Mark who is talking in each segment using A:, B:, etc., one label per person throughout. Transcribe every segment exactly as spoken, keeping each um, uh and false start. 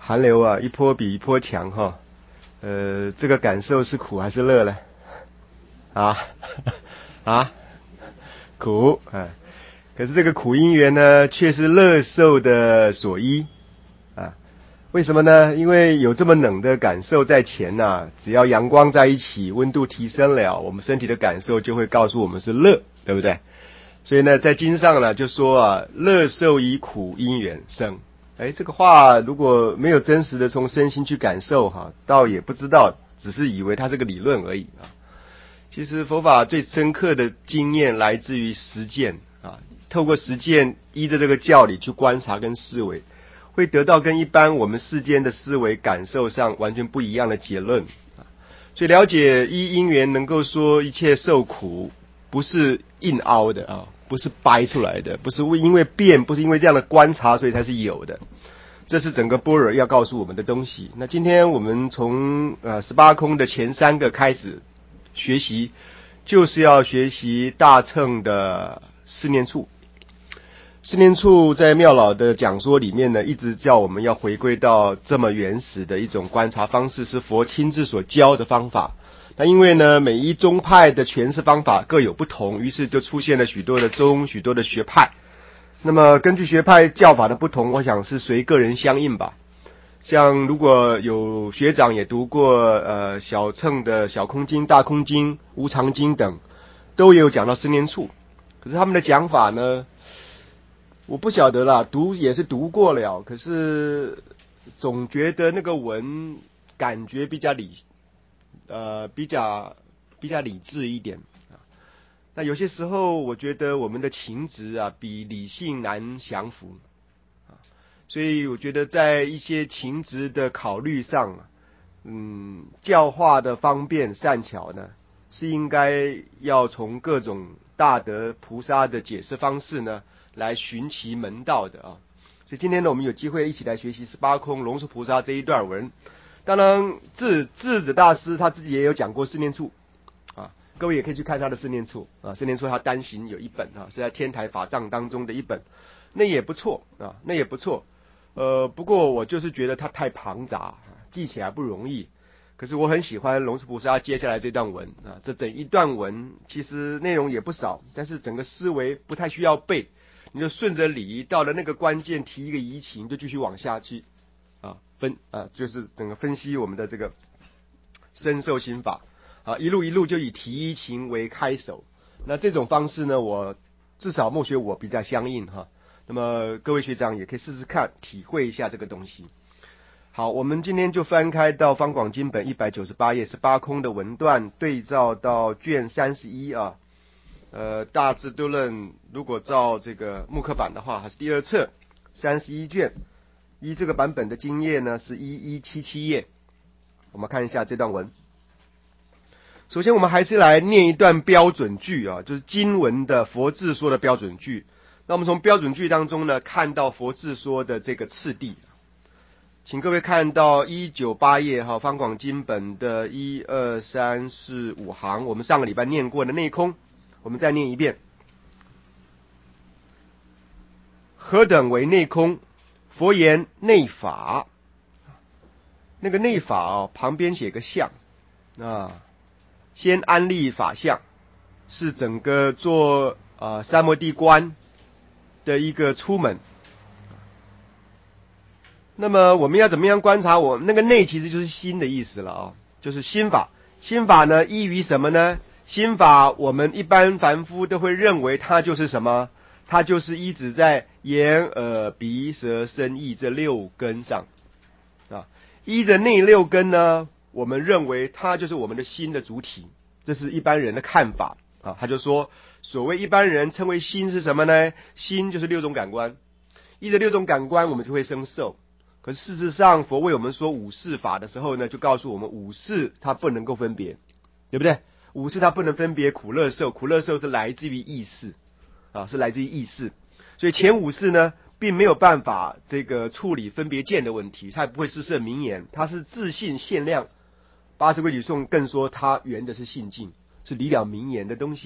A: 寒流啊，一波比一波强哈。呃，这个感受是苦还是乐呢？啊啊，苦啊。可是这个苦因缘呢，却是乐受的所依啊。为什么呢？因为有这么冷的感受在前啊，只要阳光在一起，温度提升了，我们身体的感受就会告诉我们是乐，对不对？所以呢，在经上呢就说啊，乐受以苦因缘生。哎，这个话如果没有真实的从身心去感受哈，倒也不知道，只是以为它是个理论而已啊。其实佛法最深刻的经验来自于实践啊，透过实践依着这个教理去观察跟思维，会得到跟一般我们世间的思维感受上完全不一样的结论啊。所以了解依因缘能够说一切受苦，不是硬凹的啊，不是掰出来的，不是因为变，不是因为这样的观察所以才是有的。这是整个般若要告诉我们的东西。那今天我们从呃十八空的前三个开始学习，就是要学习大乘的四念处。四念处在妙老的讲说里面呢，一直叫我们要回归到这么原始的一种观察方式，是佛亲自所教的方法。那因为呢，每一宗派的诠释方法各有不同，于是就出现了许多的宗，许多的学派。那么根据学派教法的不同，我想是随个人相应吧。像如果有学长也读过呃小乘的小空经、大空经、无常经等，都有讲到四念处。可是他们的讲法呢，我不晓得啦，读也是读过了，可是总觉得那个文感觉比较理呃比较比较理智一点。那有些时候我觉得我们的情执啊比理性难降服啊，所以我觉得在一些情执的考虑上，嗯，教化的方便善巧呢，是应该要从各种大德菩萨的解释方式呢来寻其门道的啊。所以今天呢，我们有机会一起来学习十八空龙树菩萨这一段文。当然智智子大师他自己也有讲过四念处啊，各位也可以去看他的四念处啊，四念处他单行有一本啊，是在天台法藏当中的一本，那也不错啊，那也不错。呃，不过我就是觉得它太庞杂，记起来不容易。可是我很喜欢龙树菩萨接下来这段文啊，这整一段文其实内容也不少，但是整个思维不太需要背，你就顺着理，到了那个关键提一个疑情，就继续往下去啊分啊，就是整个分析我们的这个身受心法啊，一路一路就以提疑情为开首。那这种方式呢，我至少默学我比较相应哈。那么各位学长也可以试试看，体会一下这个东西。好，我们今天就翻开到方广经本一百九十八页十八空的文段，对照到卷三十一啊。呃，大智度论如果照这个木刻版的话，还是第二册三十一卷，依这个版本的经页呢是一一七七页。我们看一下这段文。首先我们还是来念一段标准句啊，就是经文的佛智说的标准句。那我们从标准句当中呢，看到佛智说的这个次第。请各位看到一九八页哈，方广经本的一二三四五行，我们上个礼拜念过的内空，我们再念一遍。何等为内空？佛言内法。那个内法哦，旁边写个相啊，先安立法相，是整个做啊三摩地观的一个出门。那么我们要怎么样观察我们那个内，其实就是心的意思了啊，就是心法。心法呢依于什么呢？心法我们一般凡夫都会认为它就是什么？它就是依止在眼耳鼻舌身意这六根上啊。依着那六根呢，我们认为它就是我们的心的主体，这是一般人的看法啊。他就说，所谓一般人称为心是什么呢？心就是六种感官，依着六种感官我们就会生受。可是事实上，佛为我们说五识法的时候呢，就告诉我们五识它不能够分别，对不对？五识它不能分别苦乐受，苦乐受是来自于意识啊，是来自于意识。所以前五识呢，并没有办法这个处理分别见的问题，它也不会施设名言，它是自性限量。八十规矩颂更说它圆的是性境，是离了名言的东西。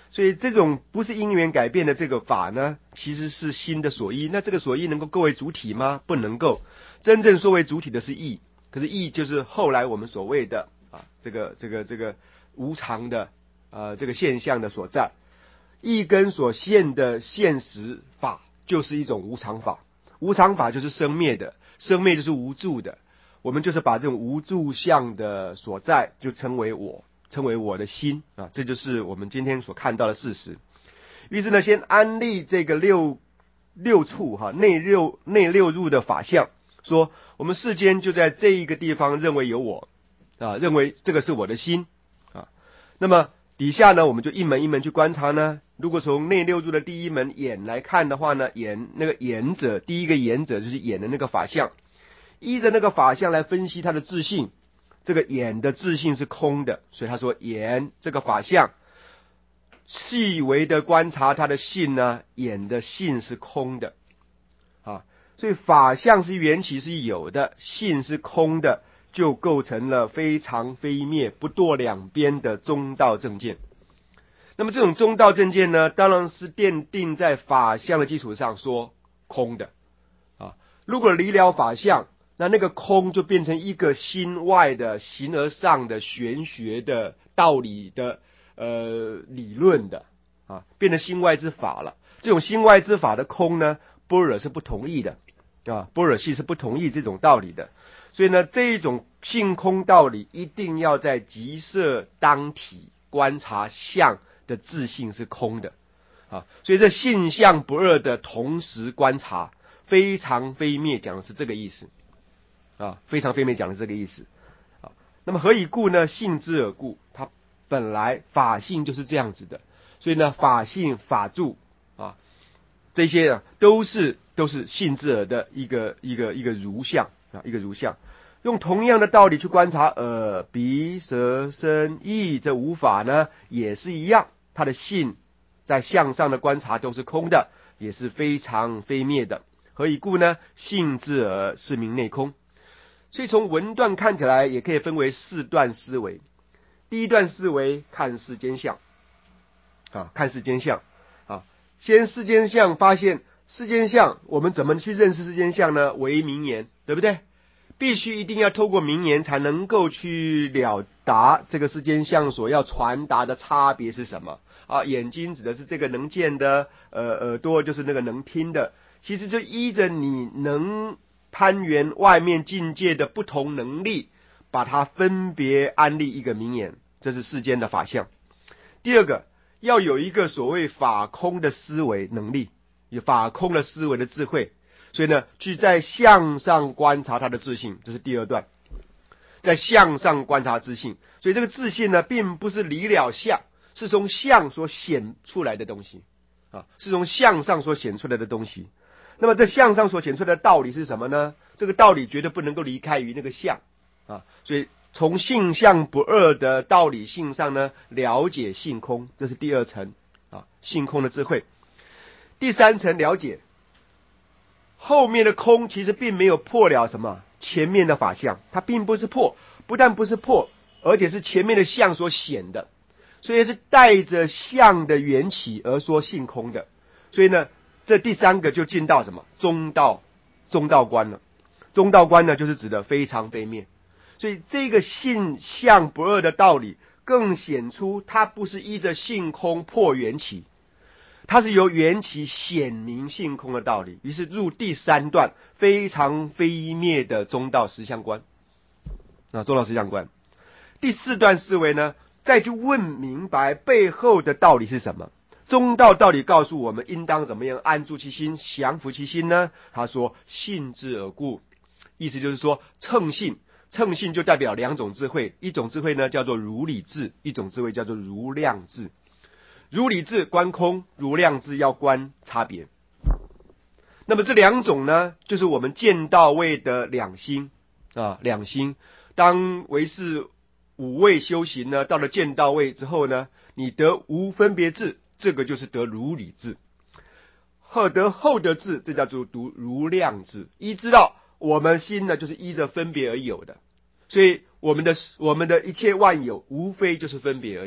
A: 所以这种不是因缘改变的这个法呢，其实是心的所依。那这个所依能够构为主体吗？不能够。真正说为主体的是意，可是意就是后来我们所谓的啊，这个这个这个无常的呃这个现象的所在。意根所现的现实法就是一种无常法，无常法就是生灭的，生灭就是无住的。我们就是把这种无住相的所在，就称为我，称为我的心啊，这就是我们今天所看到的事实。于是呢，先安立这个六六处哈内六内六入的法相，说我们世间就在这一个地方认为有我啊，认为这个是我的心啊。那么底下呢，我们就一门一门去观察呢。如果从内六入的第一门眼来看的话呢，眼那个眼者，第一个眼者就是眼的那个法相，依着那个法相来分析它的自性。这个眼的自性是空的，所以他说眼这个法相，细微的观察它的性呢，眼的性是空的啊。所以法相是缘起是有的，性是空的，就构成了非常非灭不堕两边的中道正见。那么这种中道正见呢，当然是奠定在法相的基础上说空的啊。如果离了法相，那那个空就变成一个心外的形而上的玄学的道理的呃理论的啊，变成心外之法了。这种心外之法的空呢，般若是不同意的啊，般若系是不同意这种道理的。所以呢，这一种性空道理一定要在即色当体观察相的自性是空的啊，所以这性相不二的同时观察，非常非灭讲的是这个意思啊，非常非灭讲的是这个意思啊。那么何以故呢？性之而故，它本来法性就是这样子的，所以呢，法性法住啊，这些啊都是都是性之耳的一个一个一个如相啊，一个如相。用同样的道理去观察耳、鼻、舌、身、意这五法呢，也是一样，它的性在相上的观察都是空的，也是非常非灭的。何以故呢？性之耳是名内空。所以从文段看起来，也可以分为四段思维。第一段思维看世间相啊，看世间相啊，先世间相发现世间相，我们怎么去认识世间相呢？为名言，对不对？必须一定要透过名言才能够去了达这个世间相所要传达的差别是什么啊？眼睛指的是这个能见的，呃，耳朵就是那个能听的。其实就依着你能攀缘外面境界的不同能力，把它分别安立一个名言，这是世间的法相。第二个，要有一个所谓法空的思维能力，有法空的思维的智慧。所以呢，去在相上观察它的自性，这是第二段，在相上观察自性。所以这个自性呢，并不是离了相，是从相所显出来的东西啊，是从相上所显出来的东西。那么这相上所显出来的道理是什么呢？这个道理绝对不能够离开于那个相啊，所以从性相不二的道理性上呢，了解性空，这是第二层啊，性空的智慧。第三层了解后面的空其实并没有破了什么前面的法相，它并不是破，不但不是破，而且是前面的相所显的，所以是带着相的缘起而说性空的。所以呢，这第三个就进到什么中道中道观了。中道观呢，就是指的非常非灭。所以这个性相不二的道理，更显出它不是依着性空破缘起，它是由缘起显明性空的道理。于是入第三段非常非灭的中道实相观啊，中道实相观。第四段思维呢，再去问明白背后的道理是什么。中道道理告诉我们应当怎么样安住其心，降伏其心呢？他说性之而故，意思就是说乘性，乘性就代表两种智慧，一种智慧呢叫做如理智，一种智慧叫做如量智。如理智观空，如量智要观差别。那么这两种呢，就是我们见到位的两心啊，两心。当唯识五位修行呢，到了见到位之后呢，你得无分别智，这个就是得如理智。后得后得智，这叫做读如量智。一知道我们心呢，就是依着分别而有的，所以我们的我们的一切万有，无非就是分别而已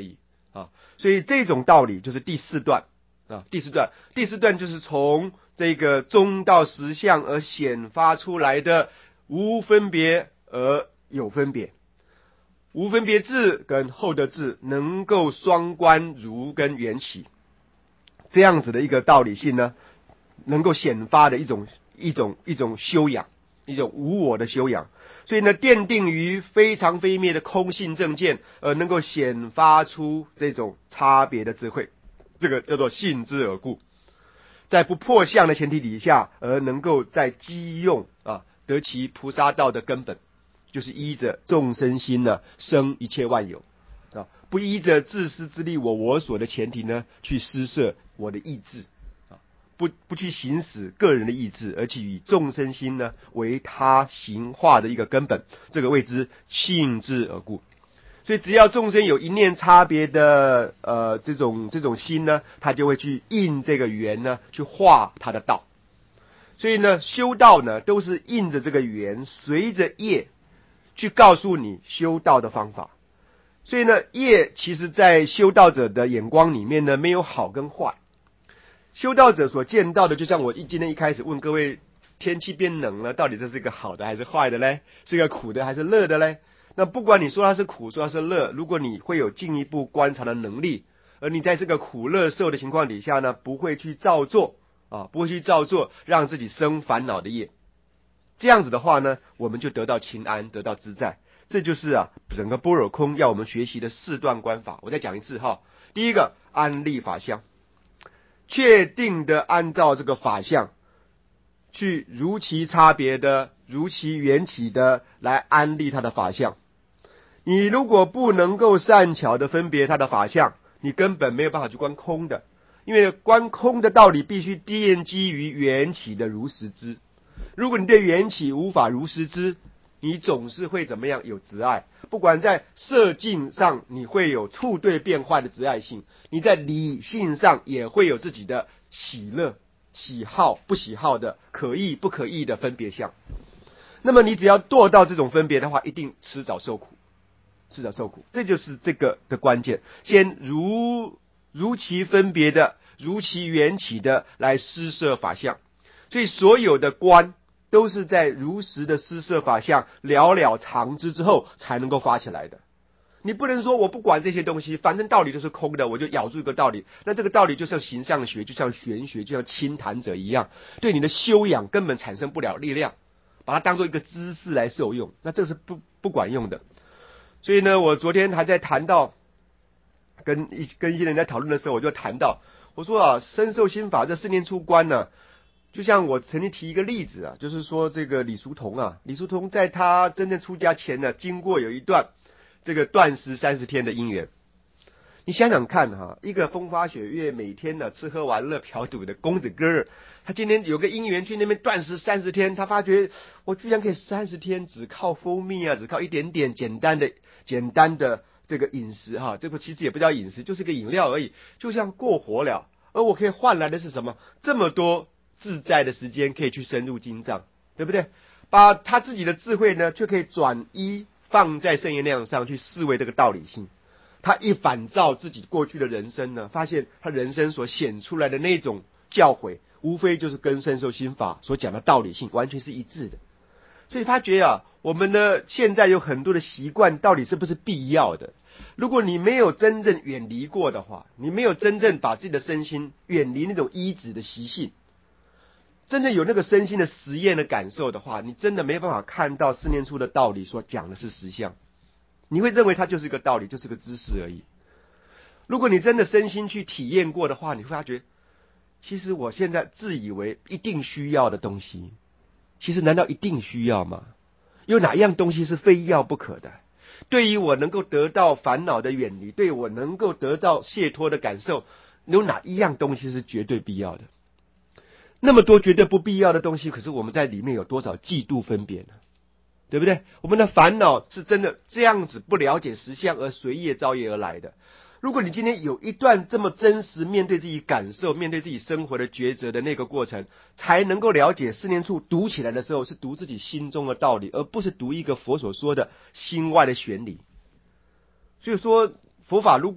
A: 啊。所以这种道理就是第四段啊，第四段，第四段就是从这个中道实相而显发出来的无分别而有分别，无分别智跟后得智能够双观如跟缘起，这样子的一个道理性呢，能够显发的一种一种一种修养，一种无我的修养。所以呢，奠定于非常非灭的空性正见，而能够显发出这种差别的智慧，这个叫做信之而故。在不破相的前提底下，而能够在机用啊得其菩萨道的根本，就是依着众生心呢生一切万有啊，不依着自私自利我我所的前提呢去施设我的意志啊，不不去行使个人的意志，而去以众生心呢为他行化的一个根本，这个谓之信之而故。所以只要众生有一念差别的呃这种这种心呢，他就会去应这个缘呢去化他的道。所以呢，修道呢都是应着这个缘，随着业去告诉你修道的方法。所以呢，业其实在修道者的眼光里面呢，没有好跟坏。修道者所见到的，就像我今天一开始问各位，天气变冷了，到底这是一个好的还是坏的嘞？是一个苦的还是乐的嘞？那不管你说它是苦，说它是乐，如果你会有进一步观察的能力，而你在这个苦乐受的情况底下呢，不会去造作啊，不会去造作让自己生烦恼的业，这样子的话呢，我们就得到清安，得到自在。这就是啊，整个般若空要我们学习的四段观法。我再讲一次哈，第一个安立法相，确定的按照这个法相去如其差别的、如其缘起的来安立它的法相。你如果不能够善巧的分别它的法相，你根本没有办法去观空的，因为观空的道理必须奠基于缘起的如实知。如果你对缘起无法如实知，你总是会怎么样？有执爱，不管在色境上你会有触对变坏的执爱性，你在理性上也会有自己的喜乐、喜好、不喜好的可意不可意的分别相。那么你只要堕到这种分别的话，一定迟早受苦，迟早受苦，这就是这个的关键。先如如其分别的、如其缘起的来施设法相，所以所有的观都是在如实的施设法相了了常知之后才能够发起来的。你不能说我不管这些东西，反正道理就是空的，我就咬住一个道理，那这个道理就像形象学，就像玄学，就像清谈者一样，对你的修养根本产生不了力量，把它当做一个知识来受用，那这是不不管用的。所以呢，我昨天还在谈到跟一跟一些人在讨论的时候，我就谈到，我说啊，身受心法这四念处观呢，就像我曾经提一个例子啊，就是说这个李叔同啊，李叔同在他真正出家前呢，经过有一段这个断食三十天的因缘。你想想看哈，一个风花雪月每天呢吃喝玩乐嫖赌的公子哥儿，他今天有个因缘去那边断食三十天，他发觉我居然可以三十天只靠蜂蜜啊，只靠一点点简单的简单的这个饮食哈，这个其实也不叫饮食，就是个饮料而已，就像过活了。而我可以换来的是什么？这么多自在的时间可以去深入经藏，对不对？把他自己的智慧呢，却可以转依放在圣言量上去视为这个道理性。他一反照自己过去的人生呢，发现他人生所显出来的那种教诲，无非就是跟身受心法所讲的道理性完全是一致的。所以发觉啊，我们呢现在有很多的习惯，到底是不是必要的？如果你没有真正远离过的话，你没有真正把自己的身心远离那种依止的习性，真正有那个身心的实验的感受的话，你真的没办法看到四念处的道理所讲的是实相。你会认为它就是一个道理，就是个知识而已。如果你真的身心去体验过的话，你会发觉，其实我现在自以为一定需要的东西，其实难道一定需要吗？有哪样东西是非要不可的？对于我能够得到烦恼的远离，对我能够得到解脱的感受，有哪一样东西是绝对必要的？那么多绝对不必要的东西，可是我们在里面有多少嫉妒分别呢？对不对？我们的烦恼是真的这样子不了解实相而随业造业而来的。如果你今天有一段这么真实面对自己感受、面对自己生活的抉择的那个过程，才能够了解四念处读起来的时候是读自己心中的道理，而不是读一个佛所说的心外的玄理。所以说佛法如果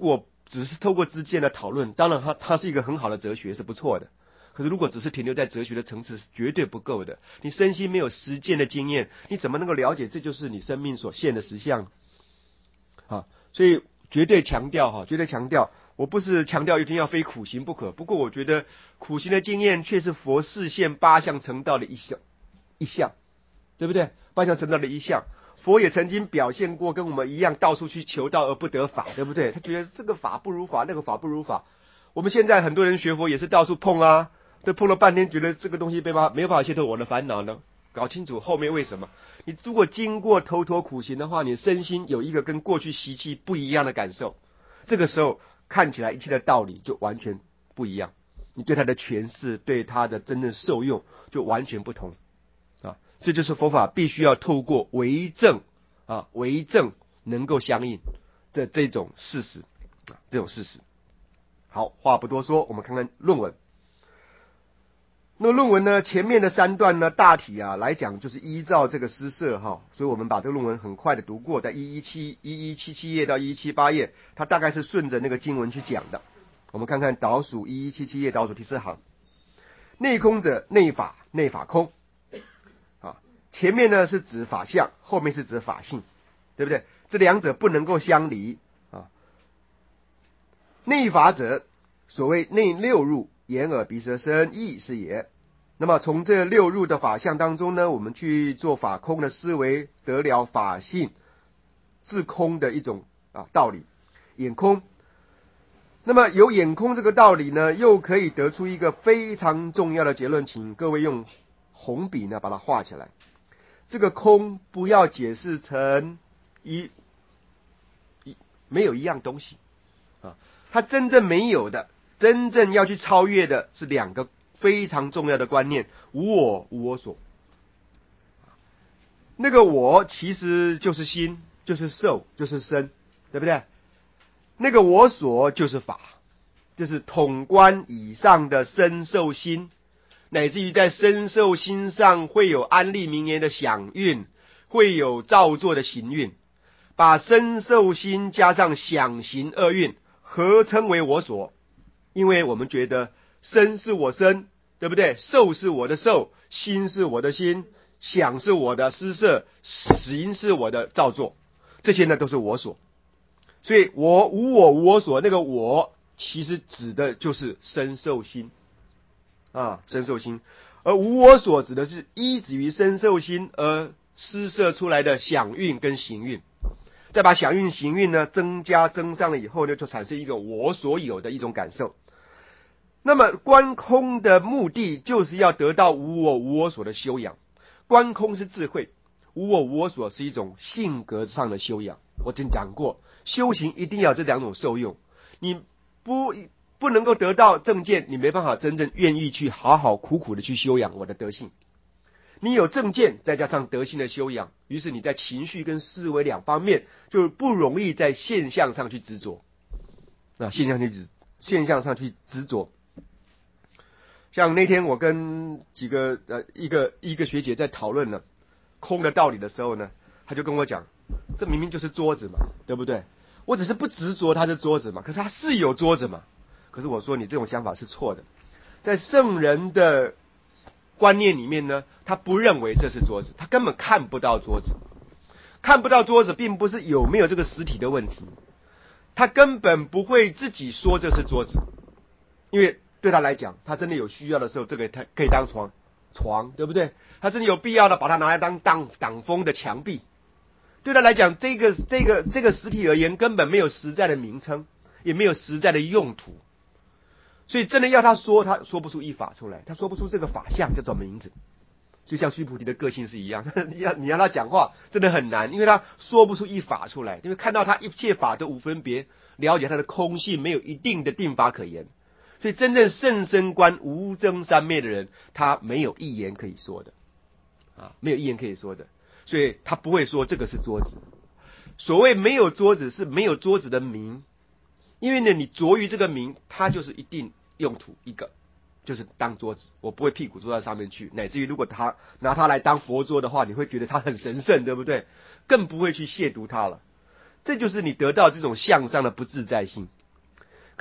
A: 只是透过知见的讨论，当然它它是一个很好的哲学，是不错的。可是如果只是停留在哲学的层次，是绝对不够的。你身心没有实践的经验，你怎么能够了解这就是你生命所现的实相？啊，所以绝对强调哈，绝对强调，我不是强调一定要非苦行不可。不过我觉得苦行的经验却是佛示现八相成道的一项，一项，对不对？八相成道的一项。佛也曾经表现过跟我们一样到处去求道而不得法，对不对？他觉得这个法不如法，那个法不如法。我们现在很多人学佛也是到处碰啊，都碰了半天，觉得这个东西没办法没有办法解脱我的烦恼呢。搞清楚后面为什么？你如果经过头陀苦行的话，你身心有一个跟过去习气不一样的感受，这个时候看起来一切的道理就完全不一样，你对它的诠释，对它的真正受用就完全不同啊！这就是佛法必须要透过为证啊，为证能够相应这这种事实啊，这种事实。好，话不多说，我们看看论文。那么论文呢，前面的三段呢，大体啊来讲就是依照这个诗社哈，所以我们把这个论文很快的读过，在一一七一一七七页到一一七八页，它大概是顺着那个经文去讲的。我们看看倒数一一七七页倒数第四行，内空者内法，内法空啊，前面呢是指法相，后面是指法性，对不对？这两者不能够相离啊。内法者，所谓内六入，眼耳鼻舌身意是也。那么从这六入的法相当中呢，我们去做法空的思维，得了法性自空的一种啊道理，眼空。那么有眼空这个道理呢，又可以得出一个非常重要的结论，请各位用红笔呢把它画起来。这个空不要解释成一一没有一样东西啊，它真正没有的，真正要去超越的是两个非常重要的观念：无我、无我所。那个我其实就是心，就是受，就是身，对不对？那个我所就是法，就是统观以上的身受心，乃至于在身受心上会有安立名言的想运，会有造作的行运，把身受心加上想行二运合称为我所。因为我们觉得身是我身，对不对？受是我的受，心是我的心，想是我的施设，行是我的造作，这些呢都是我所。所以我无我无我所，那个我其实指的就是身受心啊，身受心。而无我所指的是依止于身受心而施设出来的想运跟行运，再把想运行运呢增加增上了以后呢，就产生一种我所有的一种感受。那么观空的目的就是要得到无我无我所的修养。观空是智慧，无我无我所是一种性格上的修养。我曾讲过，修行一定要这两种受用，你不不能够得到正见，你没办法真正愿意去好好苦苦的去修养我的德性。你有正见，再加上德性的修养，于是你在情绪跟思维两方面就不容易在现象上去执着啊，现象去执现象上去执着。像那天我跟几个呃一个一个学姐在讨论呢空的道理的时候呢，他就跟我讲，这明明就是桌子嘛，对不对？我只是不执着它是桌子嘛，可是它是有桌子嘛。可是我说你这种想法是错的，在圣人的观念里面呢，他不认为这是桌子，他根本看不到桌子。看不到桌子并不是有没有这个实体的问题，他根本不会自己说这是桌子，因为对他来讲，他真的有需要的时候，这个他可以当床，床对不对？他甚至有必要的把它拿来当挡挡风的墙壁。对他来讲，这个这个这个实体而言，根本没有实在的名称，也没有实在的用途。所以真的要他说，他说不出一法出来，他说不出这个法相叫做名字。就像须菩提的个性是一样，你要你让他讲话真的很难，因为他说不出一法出来，因为看到他一切法都无分别，了解他的空性，没有一定的定法可言。所以真正甚深观无争三昧的人，他没有一言可以说的啊，没有一言可以说的，所以他不会说这个是桌子。所谓没有桌子，是没有桌子的名，因为呢，你着于这个名，它就是一定用途一个，就是当桌子，我不会屁股坐在上面去，乃至于如果他拿它来当佛桌的话，你会觉得它很神圣，对不对？更不会去亵渎它了。这就是你得到这种相上的不自在性。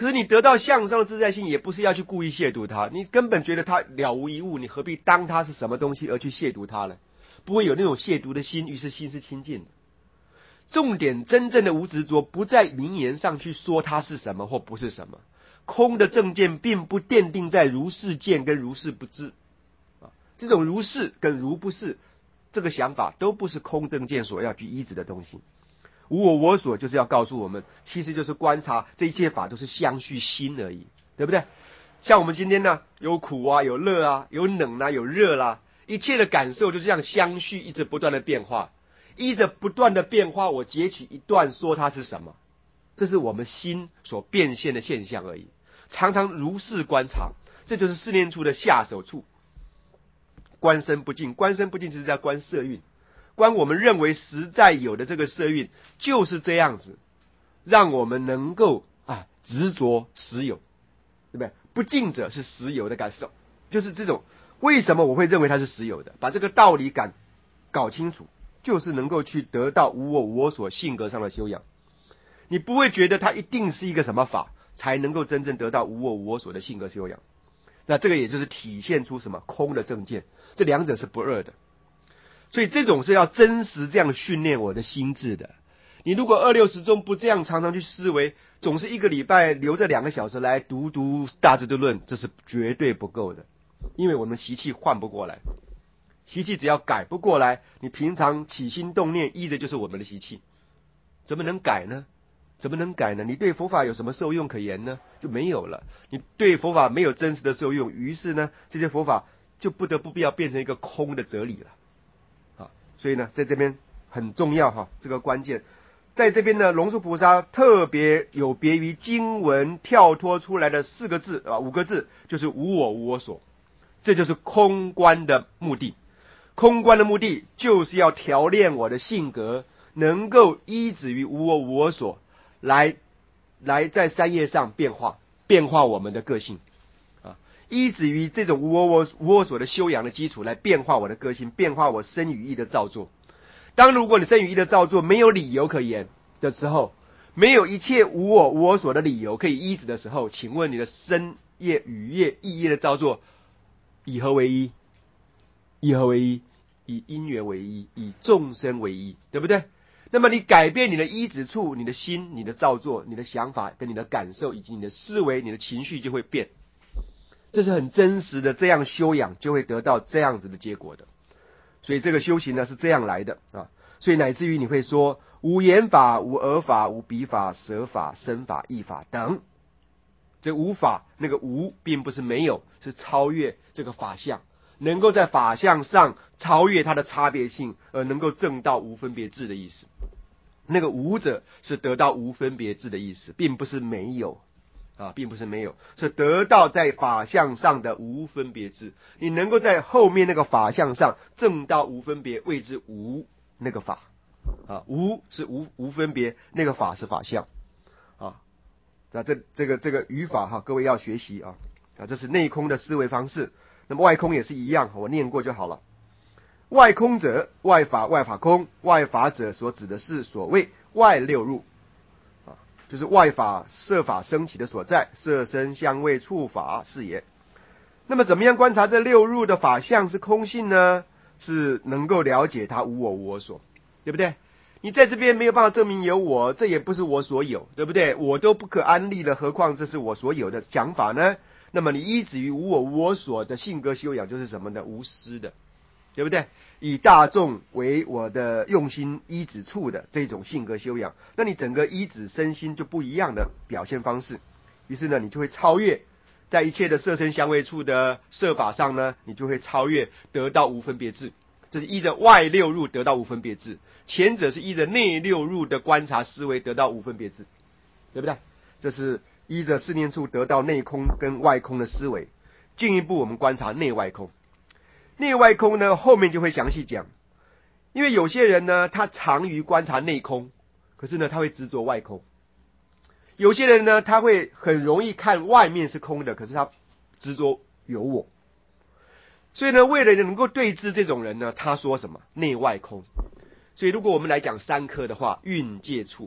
A: 可是你得到向上的自在心，也不是要去故意亵渎它，你根本觉得它了无一物，你何必当它是什么东西而去亵渎它呢？不会有那种亵渎的心，于是心是清净的。重点真正的无执着，不在名言上去说它是什么或不是什么。空的正见并不奠定在如是见跟如是不知啊，这种如是跟如不是这个想法都不是空正见所要去依止的东西。无我我所就是要告诉我们，其实就是观察这一切法都是相续心而已，对不对？像我们今天呢，有苦啊，有乐啊，有冷啊，有热啦、啊，一切的感受就这样相续，一直不断的变化。依着不断的变化，我截取一段说它是什么，这是我们心所变现的现象而已。常常如是观察，这就是四念处的下手处。观身不净，观身不净就是在观色蕴，观我们认为实在有的这个色蕴就是这样子，让我们能够啊执着实有，对不对？不净者是实有的感受，就是这种。为什么我会认为它是实有的？把这个道理感搞清楚。就是能够去得到无我无我所性格上的修养，你不会觉得它一定是一个什么法才能够真正得到无我无我所的性格修养。那这个也就是体现出什么空的正见，这两者是不二的。所以这种是要真实这样训练我的心智的。你如果二六时中不这样常常去思维，总是一个礼拜留这两个小时来读读大智度论，这是绝对不够的，因为我们习气换不过来。习气只要改不过来，你平常起心动念依的就是我们的习气，怎么能改呢？怎么能改呢？你对佛法有什么受用可言呢？就没有了。你对佛法没有真实的受用，于是呢，这些佛法就不得不必要变成一个空的哲理了。啊，所以呢，在这边很重要哈，这个关键，在这边呢，龙树菩萨特别有别于经文跳脱出来的四个字啊，五个字，就是无我无我所，这就是空观的目的。空观的目的就是要调练我的性格，能够依止于无我无我所来来在三业上变化变化我们的个性啊，依止于这种无我我无我所的修养的基础来变化我的个性，变化我身语意的造作。当如果你身语意的造作没有理由可言的时候，没有一切无我无我所的理由可以依止的时候，请问你的身业语业意业的造作以何为依？以何为依？以因缘为依，以众生为依，对不对？那么你改变你的依止处，你的心、你的造作、你的想法跟你的感受以及你的思维、你的情绪就会变。这是很真实的，这样修养就会得到这样子的结果的。所以这个修行呢是这样来的啊。所以乃至于你会说无言法、无耳法、无鼻法、舌法、身法、意法等。这无法那个无并不是没有，是超越这个法相。能够在法相上超越它的差别性，而能够证到无分别智的意思。那个无者是得到无分别智的意思，并不是没有啊，并不是没有，是得到在法相上的无分别智。你能够在后面那个法相上证到无分别，谓之无那个法啊，无是无无分别，那个法是法相啊。那这这个这个语法哈，各位要学习啊啊，这是内空的思维方式。那么外空也是一样，我念过就好了。外空者，外法外法空，外法者所指的是所谓外六入啊，就是外法色法升起的所在，色声香味触法是也。那么怎么样观察这六入的法相是空性呢？是能够了解它无我无我所，对不对？你在这边没有办法证明有我，这也不是我所有，对不对？我都不可安立了，何况这是我所有的讲法呢？那么你依止于无我无我所的性格修养就是什么呢？无私的，对不对？以大众为我的用心依止处的这种性格修养，那你整个依止身心就不一样的表现方式。于是呢，你就会超越在一切的色身香味触的色法上呢，你就会超越得到无分别智。这是依着外六入得到无分别智，前者是依着内六入的观察思维得到无分别智，对不对？这是依着四念处得到内空跟外空的思维。进一步我们观察内外空，内外空呢后面就会详细讲。因为有些人呢他长于观察内空，可是呢他会执着外空。有些人呢他会很容易看外面是空的，可是他执着有我。所以呢为了能够对治这种人呢，他说什么内外空。所以如果我们来讲三科的话，蕴界处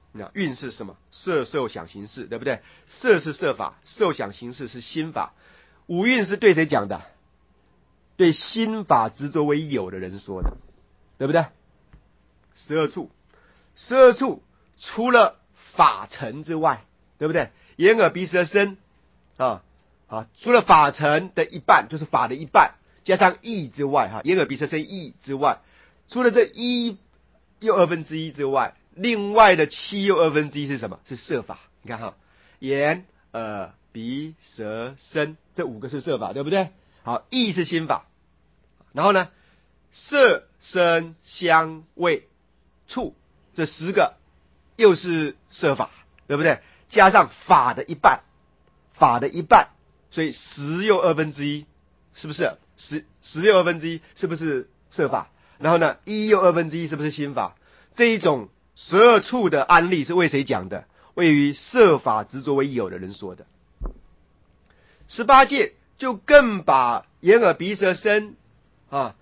A: 那运是什么？色受想行识，对不对？色是色法，受想行识是心法。五蕴是对谁讲的？对心法执着为有的人说的，对不对？十二处，十二处除了法尘之外，对不对？眼耳鼻舌身啊啊，除了法尘的一半，就是法的一半，加上意之外，哈，眼耳鼻舌身意之外，除了这一又二分之一之外，另外的七又二分之一是什么？是色法。你看哈，眼耳鼻舌身这五个是色法，对不对？好，意是心法。然后呢，色声香味触这十个又是色法，对不对？加上法的一半，法的一半，所以十又二分之一，是不是？十十又二分之一是不是色法？然后呢，一又二分之一是不是心法？这一种十二处的案例是为谁讲的？为于色法执着为有的人说的。十八戒就更把眼耳鼻舌身啊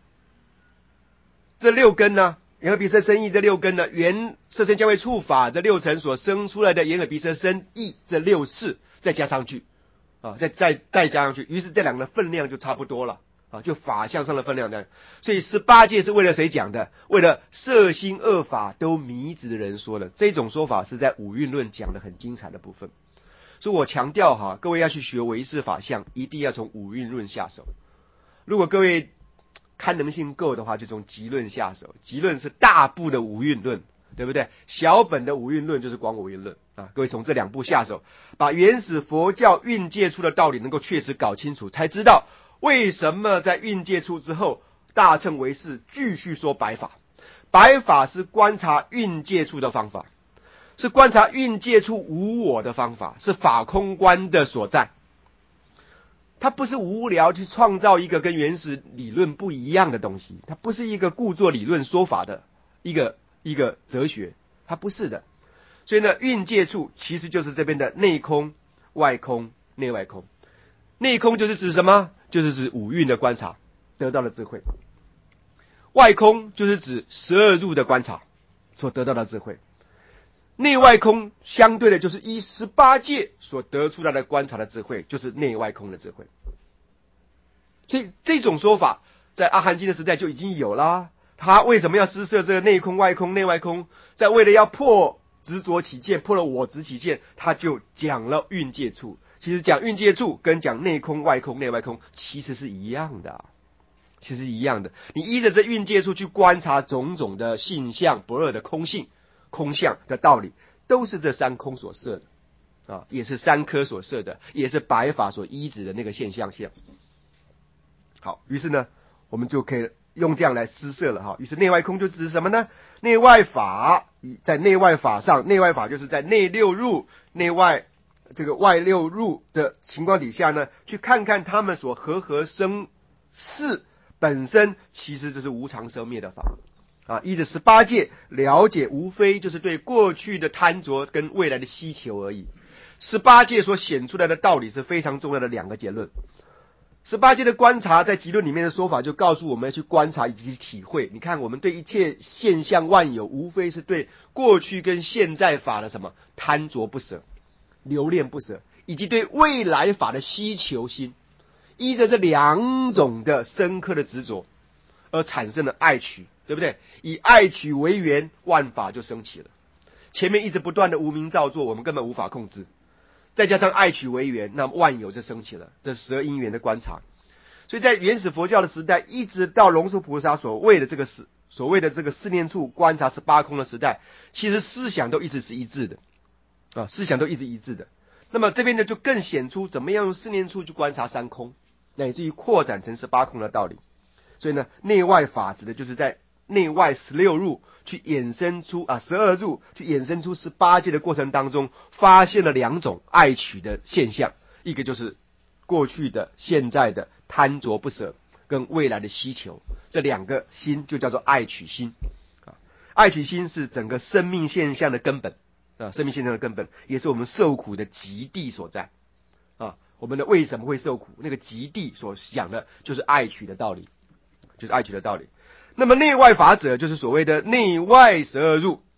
A: 这六根呢，眼耳鼻舌身意这六根呢，缘色身香味触法这六层所生出来的眼耳鼻舌身意这六识再加上去啊，再再再加上去，于是这两个的分量就差不多了啊，就法相上的分量的。所以十八戒是为了谁讲的？为了色心二法都迷执的人说的。这种说法是在五蕴论讲的很精彩的部分。所以我强调哈，各位要去学唯识法相，一定要从五蕴论下手。如果各位堪能性够的话，就从集论下手。集论是大部的五蕴论，对不对？小本的五蕴论就是光五蕴论啊。各位从这两部下手，把原始佛教蕴界处的道理能够确实搞清楚，才知道为什么在蕴界处之后，大乘唯识继续说白法。白法是观察蕴界处的方法，是观察蕴界处无我的方法，是法空观的所在。它不是无聊去创造一个跟原始理论不一样的东西，它不是一个故作理论说法的一个一个哲学，它不是的。所以呢，蕴界处其实就是这边的内空、外空、内外空。内空就是指什么？就是指五蕴的观察得到的智慧。外空就是指十二入的观察所得到的智慧。内外空相对的就是依十八界所得出来的观察的智慧，就是内外空的智慧。所以这种说法在阿含经的时代就已经有啦。他为什么要施设这个内空外空内外空？在为了要破执着起见，破了我执起见，他就讲了蕴界处。其实讲蕴界处跟讲内空外空内外空其实是一样的，其实一样的。你依着这蕴界处去观察种种的性相不二的空性空相的道理，都是这三空所设的啊，也是三科所设的，也是白法所依止的那个现象相。好，于是呢，我们就可以用这样来施设了哈。于是内外空就指什么呢？内外法，在内外法上，内外法就是在内六入、内外这个外六入的情况底下呢，去看看他们所和合生事本身，其实就是无常生灭的法。啊，依着十八界了解，无非就是对过去的贪着跟未来的希求而已。十八界所显出来的道理是非常重要的两个结论。十八界的观察，在集论里面的说法就告诉我们要去观察以及体会。你看，我们对一切现象万有，无非是对过去跟现在法的什么贪着不舍、留恋不舍，以及对未来法的希求心。依着这两种的深刻的执着，而产生了爱取。对不对？以爱取为缘，万法就升起了。前面一直不断的无明造作，我们根本无法控制。再加上爱取为缘，那么万有就升起了。这十二因缘的观察，所以在原始佛教的时代，一直到龙树菩萨所谓的这个所谓的这个四念处观察十八空的时代，其实思想都一直是一致的啊，思想都一直一致的。那么这边呢，就更显出怎么样用四念处去观察三空，乃至于扩展成十八空的道理。所以呢，内外法指的就是在内外十六入去衍生出啊，十二入去衍生出十八界的过程当中，发现了两种爱取的现象，一个就是过去的、现在的贪着不舍，跟未来的希求，这两个心就叫做爱取心啊。爱取心是整个生命现象的根本啊，生命现象的根本，也是我们受苦的极地所在啊。我们的为什么会受苦？那个极地所讲的就是爱取的道理，就是爱取的道理。那么内外法者就是所谓的内外十二入。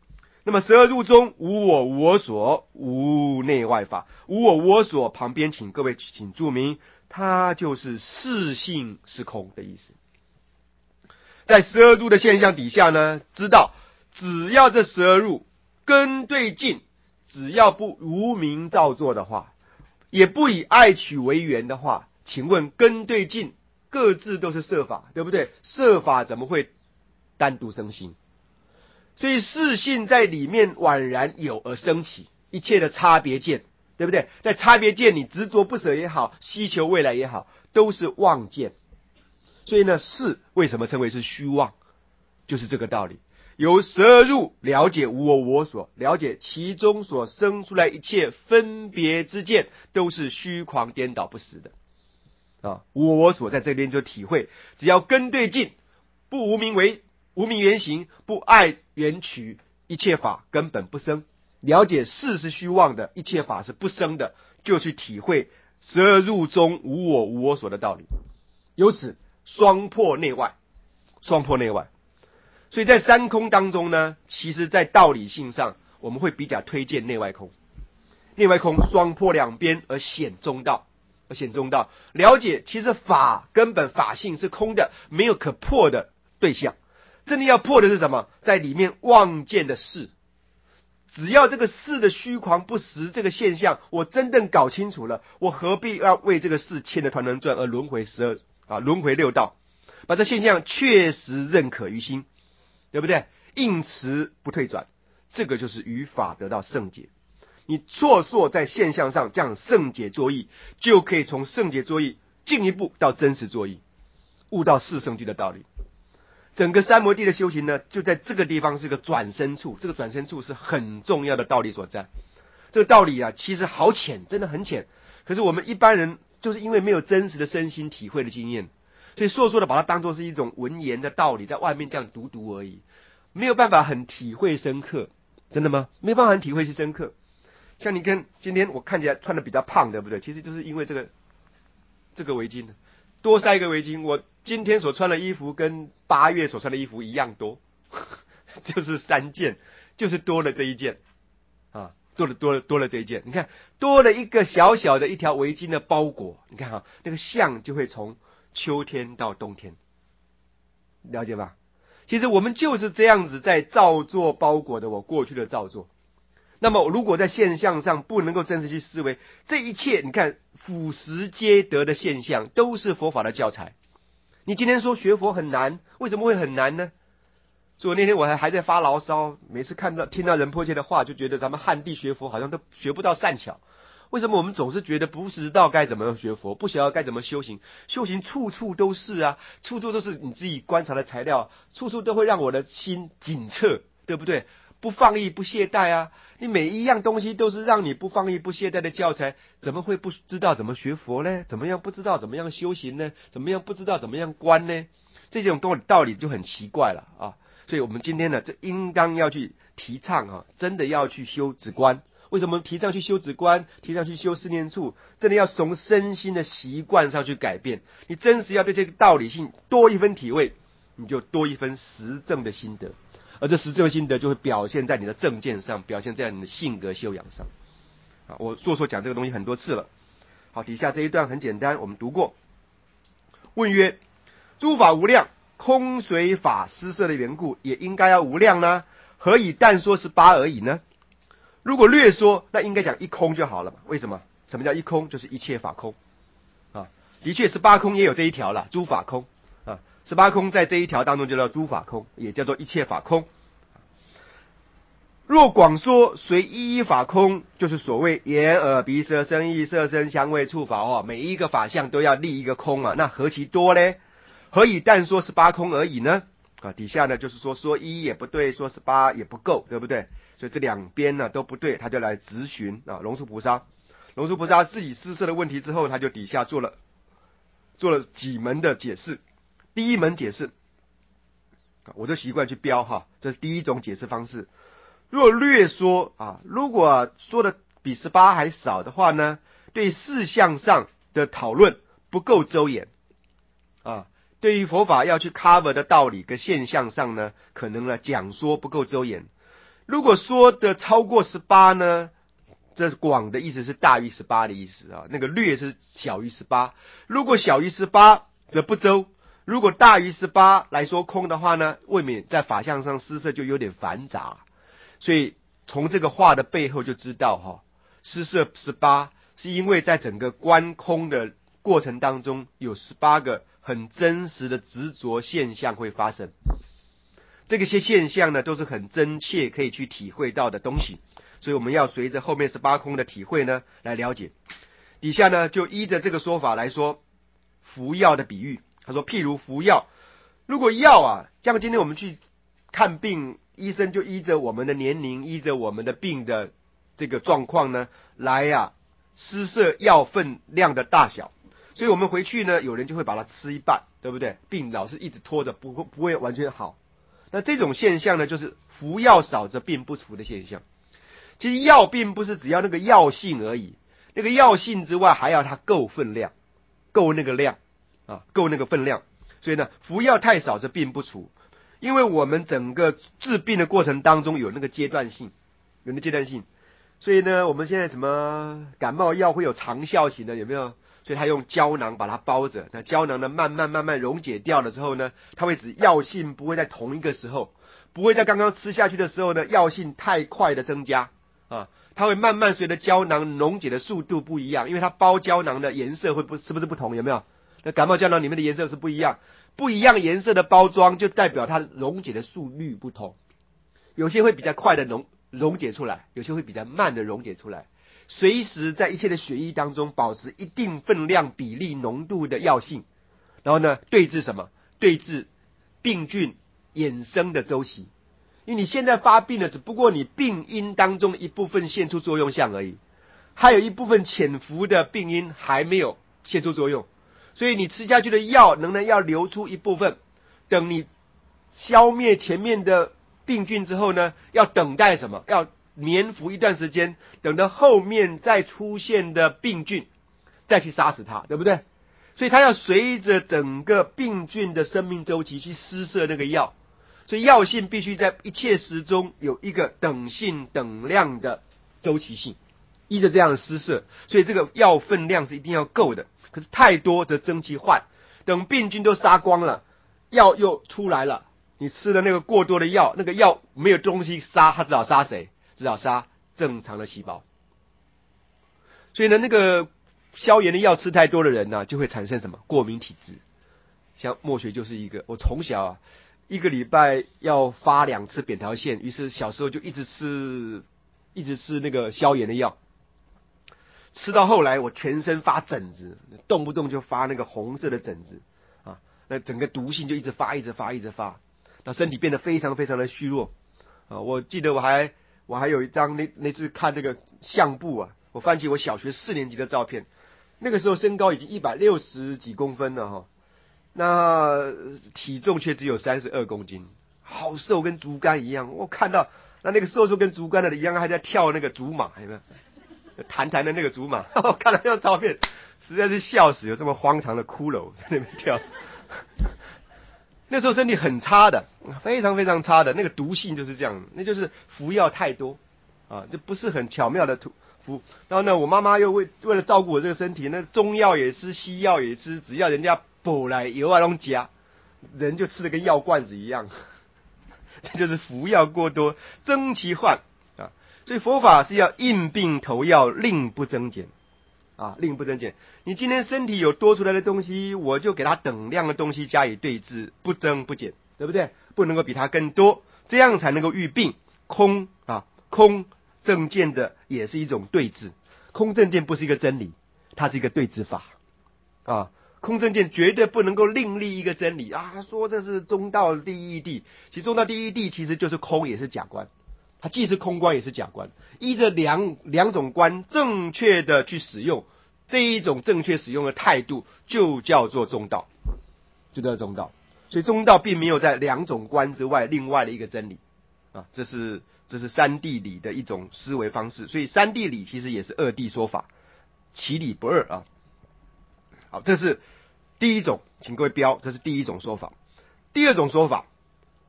A: 那么十二入中无我无我所，无内外法。无我无我所旁边请各位请注明，它就是四性是空的意思。在十二入的现象底下呢，知道只要这十二入根对境，只要不无明造作的话，也不以爱取为缘的话，请问根对境各自都是色法，对不对？色法怎么会单独生心？所以四性在里面宛然有而生起，一切的差别见，对不对？在差别见，你执着不舍也好，希求未来也好，都是妄见。所以呢，四为什么称为是虚妄？就是这个道理。由十二入了解无我无我所，了解其中所生出来一切分别之见，都是虚狂颠倒不实的。啊，无我我所在这边就体会，只要根对境，不无明为无明原形，不爱缘取，一切法根本不生。了解事是虚妄的，一切法是不生的，就去体会十二入中无我无我所的道理。由此双破内外，双破内外。所以在三空当中呢，其实在道理性上，我们会比较推荐内外空。内外空双破两边而显中道，而显中道，了解其实法根本法性是空的，没有可破的对象。真的要破的是什么？在里面妄见的事。只要这个事的虚狂不实这个现象，我真正搞清楚了，我何必要为这个事牵着团团转而轮回十二啊，轮回六道，把这现象确实认可于心，对不对？应持不退转，这个就是于法得到圣解。你错说在现象上这样圣解作意，就可以从圣解作意进一步到真实作意，悟到四圣句的道理。整个三摩地的修行呢，就在这个地方是个转身处，这个转身处是很重要的道理所在。这个道理啊，其实好浅，真的很浅。可是我们一般人就是因为没有真实的身心体会的经验，所以说说的把它当作是一种文言的道理，在外面这样读读而已，没有办法很体会深刻。真的吗？没有办法很体会去深刻。像你跟今天我看起来穿的比较胖，对不对？其实就是因为这个这个围巾，多塞一个围巾，我今天所穿的衣服跟八月所穿的衣服一样多，就是三件，就是多了这一件啊，多了多了多了这一件。你看，多了一个小小的一条围巾的包裹，你看啊，那个相就会从秋天到冬天，了解吧？其实我们就是这样子在造作包裹的我过去的造作。那么如果在现象上不能够真实去思维，这一切你看俯拾皆得的现象都是佛法的教材。你今天说学佛很难，为什么会很难呢？所以那天我还还在发牢骚，每次看到听到仁波切的话，就觉得咱们汉地学佛好像都学不到善巧。为什么我们总是觉得不知道该怎么学佛，不晓得该怎么修行？修行处处都是啊，处处都是你自己观察的材料，处处都会让我的心紧侧，对不对？不放逸不懈怠啊，你每一样东西都是让你不放逸不懈怠的教材，怎么会不知道怎么学佛呢？怎么样不知道怎么样修行呢？怎么样不知道怎么样观呢？这种道理道理就很奇怪了啊！所以我们今天呢，这应当要去提倡啊，真的要去修止观。为什么提倡去修止观，提倡去修四念处？真的要从身心的习惯上去改变。你真实要对这个道理性多一分体会，你就多一分实证的心得。而这实证心得就会表现在你的正见上，表现在你的性格修养上。啊，我说说讲这个东西很多次了。好，底下这一段很简单，我们读过。问曰：诸法无量，空随法施设的缘故，也应该要无量呢？何以但说十八而已呢？如果略说，那应该讲一空就好了嘛？为什么？什么叫一空？就是一切法空啊。的确，十八空也有这一条了，诸法空啊。十八空在这一条当中就叫诸法空，也叫做一切法空。若广说随一一法空，就是所谓眼耳鼻舌身意色身香味触法哦，每一个法相都要立一个空嘛，那何其多嘞？何以但说十八空而已呢？啊，底下呢就是说说一也不对，说十八也不够，对不对？所以这两边呢都不对，他就来质询啊，龙树菩萨。龙树菩萨自己施设的问题之后，他就底下做了做了几门的解释。第一门解释，我就习惯去标哈，这是第一种解释方式。若略说啊，如果说的比十八还少的话呢，对事项上的讨论不够周延啊，对于佛法要去 cover 的道理跟现象上呢，可能呢讲说不够周延。 如果说的超过十八呢，这广的意思是大于十八的意思啊，那个略是小于十八。如果小于十八则不周，如果大于十八来说空的话呢，未免在法相上施设就有点繁杂。所以从这个话的背后就知道哈，施设十八是因为在整个观空的过程当中有十八个很真实的执着现象会发生。这个些现象呢都是很真切可以去体会到的东西，所以我们要随着后面十八空的体会呢来了解。底下呢就依着这个说法来说服药的比喻。他说譬如服药，如果药啊，像今天我们去看病，医生就依着我们的年龄，依着我们的病的这个状况呢来啊施设药分量的大小。所以我们回去呢，有人就会把它吃一半，对不对？病老是一直拖着，不会不会完全好。那这种现象呢，就是服药少则病不除的现象。其实药并不是只要那个药性而已，那个药性之外还要它够分量，够那个量啊，够那个分量。所以呢，服药太少则病不除，因为我们整个治病的过程当中有那个阶段性，有那个阶段性。所以呢，我们现在什么感冒药会有长效型的，有没有？所以他用胶囊把它包着，那胶囊呢慢慢慢慢溶解掉的时候呢，它会使药性不会在同一个时候，不会在刚刚吃下去的时候呢药性太快的增加啊，它会慢慢随着胶囊溶解的速度不一样，因为它包胶囊的颜色会不是不是不同，有没有？那感冒胶囊里面的颜色是不一样，不一样颜色的包装就代表它溶解的速率不同，有些会比较快的溶溶解出来，有些会比较慢的溶解出来。随时在一切的血液当中保持一定分量比例浓度的药性，然后呢对治什么？对治病菌衍生的周期。因为你现在发病了，只不过你病因当中一部分现出作用项而已，还有一部分潜伏的病因还没有现出作用，所以你吃下去的药仍然要留出一部分，等你消灭前面的病菌之后呢，要等待什么？要黏服一段时间，等到后面再出现的病菌再去杀死它，对不对？所以它要随着整个病菌的生命周期去施设那个药，所以药性必须在一切时中有一个等性等量的周期性，依着这样的施设，所以这个药分量是一定要够的。可是太多则增其患，等病菌都杀光了，药又出来了，你吃了那个过多的药，那个药没有东西杀，它只好杀谁？只好杀正常的细胞。所以呢，那个消炎的药吃太多的人呢、啊，就会产生什么过敏体质。像墨学就是一个，我从小啊一个礼拜要发两次扁桃腺，于是小时候就一直吃一直吃那个消炎的药，吃到后来我全身发疹子，动不动就发那个红色的疹子啊，那整个毒性就一直发一直发一直发，那身体变得非常非常的虚弱啊。我记得我还我还有一张那那次看那个相簿啊，我翻起我小学四年级的照片，那个时候身高已经一百六十几公分了哈，那体重却只有三十二公斤，好瘦，跟竹竿一样。我看到那那个瘦瘦跟竹竿的一样，还在跳那个竹马，有没有？弹弹的那个竹马，我看了那张照片，实在是笑死，有这么荒唐的骷髅在那边跳。那时候身体很差的，非常非常差的，那个毒性就是这样，那就是服药太多啊，就不是很巧妙的服。然后呢，我妈妈又为为了照顾我这个身体，那中药也吃，西药也吃，只要人家补来油啊弄加，人就吃的跟药罐子一样。这就是服药过多，增其患啊。所以佛法是要应病投药，令不增减啊，令不增减。你今天身体有多出来的东西，我就给它等量的东西加以对治，不增不减，对不对？不能够比它更多，这样才能够愈病。空啊，空正见的也是一种对治，空正见不是一个真理，它是一个对治法啊。空正见绝对不能够另立一个真理啊，说这是中道第一谛，其实中道第一谛其实就是空，也是假观。它既是空观也是假观，依着两两种观正确的去使用，这一种正确使用的态度就叫做中道，就叫做中道。所以中道并没有在两种观之外另外的一个真理啊，这是这是三谛理的一种思维方式。所以三谛理其实也是二谛说法，其理不二啊。好，这是第一种，请各位标，这是第一种说法。第二种说法，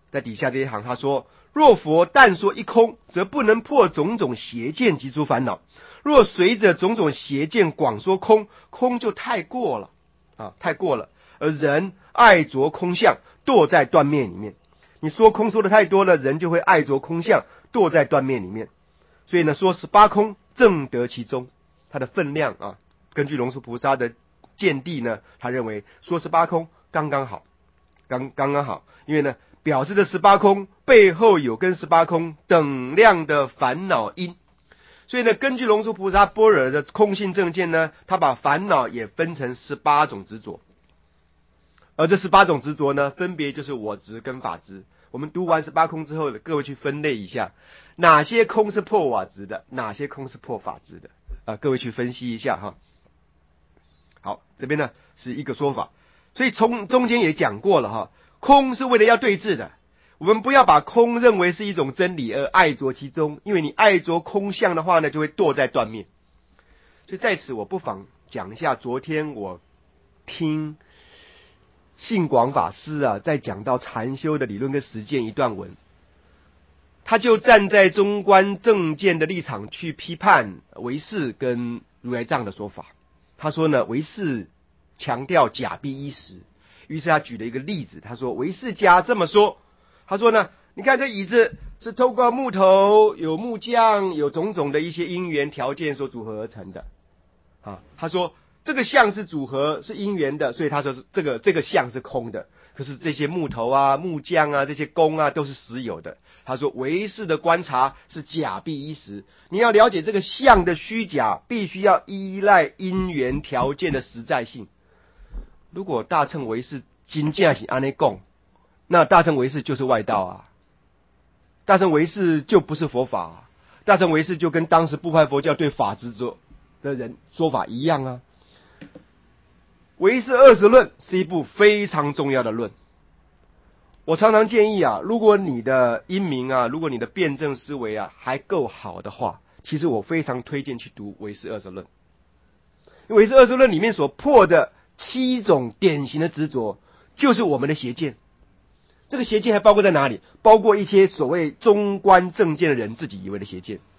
A: 在底下这一行他说，若佛但说一空，则不能破种种邪见及诸烦恼。若随着种种邪见广说空，空就太过了啊，太过了。而人爱着空相，堕在断灭里面。你说空说的太多了，人就会爱着空相，堕在断灭里面。所以呢，说十八空正得其中，它的分量啊，根据龙树菩萨的见地呢，他认为说十八空刚刚好，刚刚刚好，因为呢，表示的十八空背后有跟十八空等量的烦恼因。所以呢，根据龙树菩萨般若的空性正见呢，他把烦恼也分成十八种执着。而这十八种执着呢，分别就是我执跟法执。我们读完十八空之后，各位去分类一下，哪些空是破我执的，哪些空是破法执的啊？各位去分析一下哈。好，这边呢是一个说法，所以从中间也讲过了哈，空是为了要对治的。我们不要把空认为是一种真理而爱着其中，因为你爱着空相的话呢，就会堕在断灭。所以在此我不妨讲一下，昨天我听信广法师啊，在讲到禅修的理论跟实践一段文，他就站在中观正见的立场去批判唯识跟如来藏的说法。他说呢，唯识强调假必一时，于是他举了一个例子，他说唯识家这么说，他说呢，你看这椅子是透过木头、有木匠、有种种的一些因缘条件所组合而成的啊。他说这个相是组合是因缘的，所以他说这个这个相是空的。可是这些木头啊、木匠啊、这些工啊都是实有的。他说唯识的观察是假必一时，你要了解这个相的虚假，必须要依赖因缘条件的实在性。如果大乘唯识真正是这样说，那大乘唯识就是外道啊，大乘唯识就不是佛法啊，大乘唯识就跟当时部派佛教对法执着的人说法一样啊。唯识二十论是一部非常重要的论，我常常建议啊，如果你的英明啊，如果你的辩证思维啊还够好的话，其实我非常推荐去读唯识二十论。因为唯识二十论里面所破的七种典型的执着，就是我们的邪见。这个邪见还包括在哪里？包括一些所谓中观正见的人自己以为的邪见。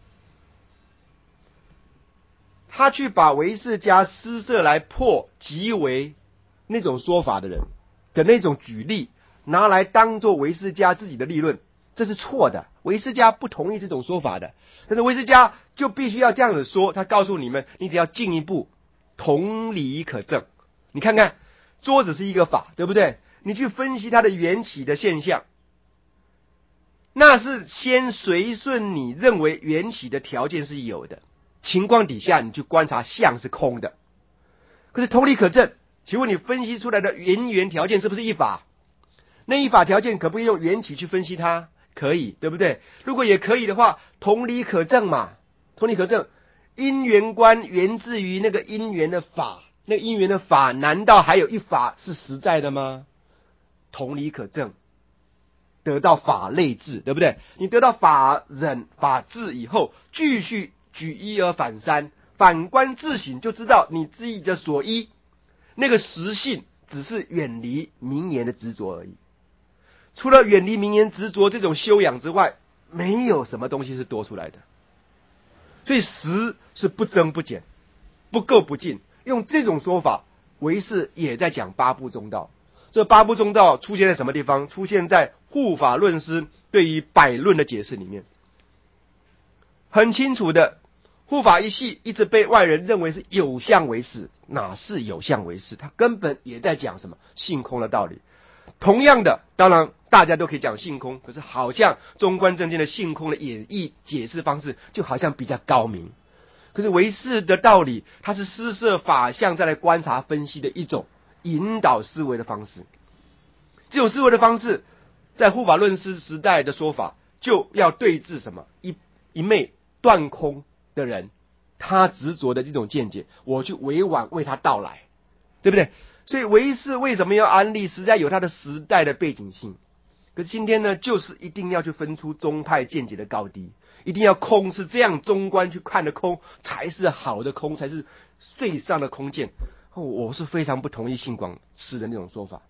A: 他去把唯识家施设来破即为那种说法的人的那种举例，拿来当作唯识家自己的立论，这是错的。唯识家不同意这种说法的，但是唯识家就必须要这样子说。他告诉你们，你只要进一步同理可证。你看看桌子是一个法，对不对？你去分析它的缘起的现象，那是先随顺你认为缘起的条件是有的情况底下，你去观察相是空的。可是同理可证，请问你分析出来的因缘条件是不是一法？那一法条件可不可以用缘起去分析它？可以，对不对？如果也可以的话，同理可证嘛。同理可证，因缘观源自于那个因缘的法，那个因缘的法难道还有一法是实在的吗？同理可证，得到法类智，对不对？你得到法忍法智以后，继续举一而反三，反观自省，就知道你自己的所依那个实性只是远离名言的执着而已。除了远离名言执着这种修养之外，没有什么东西是多出来的。所以实是不增不减，不垢不净。用这种说法，唯识也在讲八部中道。这八部中道出现在什么地方？出现在护法论师对于百论的解释里面。很清楚的，护法一系一直被外人认为是有相唯识，哪是有相唯识？他根本也在讲什么性空的道理。同样的，当然大家都可以讲性空，可是好像中观正见的性空的演绎解释方式就好像比较高明。可是唯识的道理，它是施设法相再来观察分析的一种引导思维的方式。这种思维的方式在护法论师时代的说法，就要对治什么一一昧断空的人，他执着的这种见解，我去委婉为他道来，对不对？所以唯识为什么要安立，实在有它的时代的背景性。可是今天呢，就是一定要去分出宗派见解的高低，一定要空是这样中观去看的空才是好的空，才是最上的空见。哦，我是非常不同意信广师的那种说法。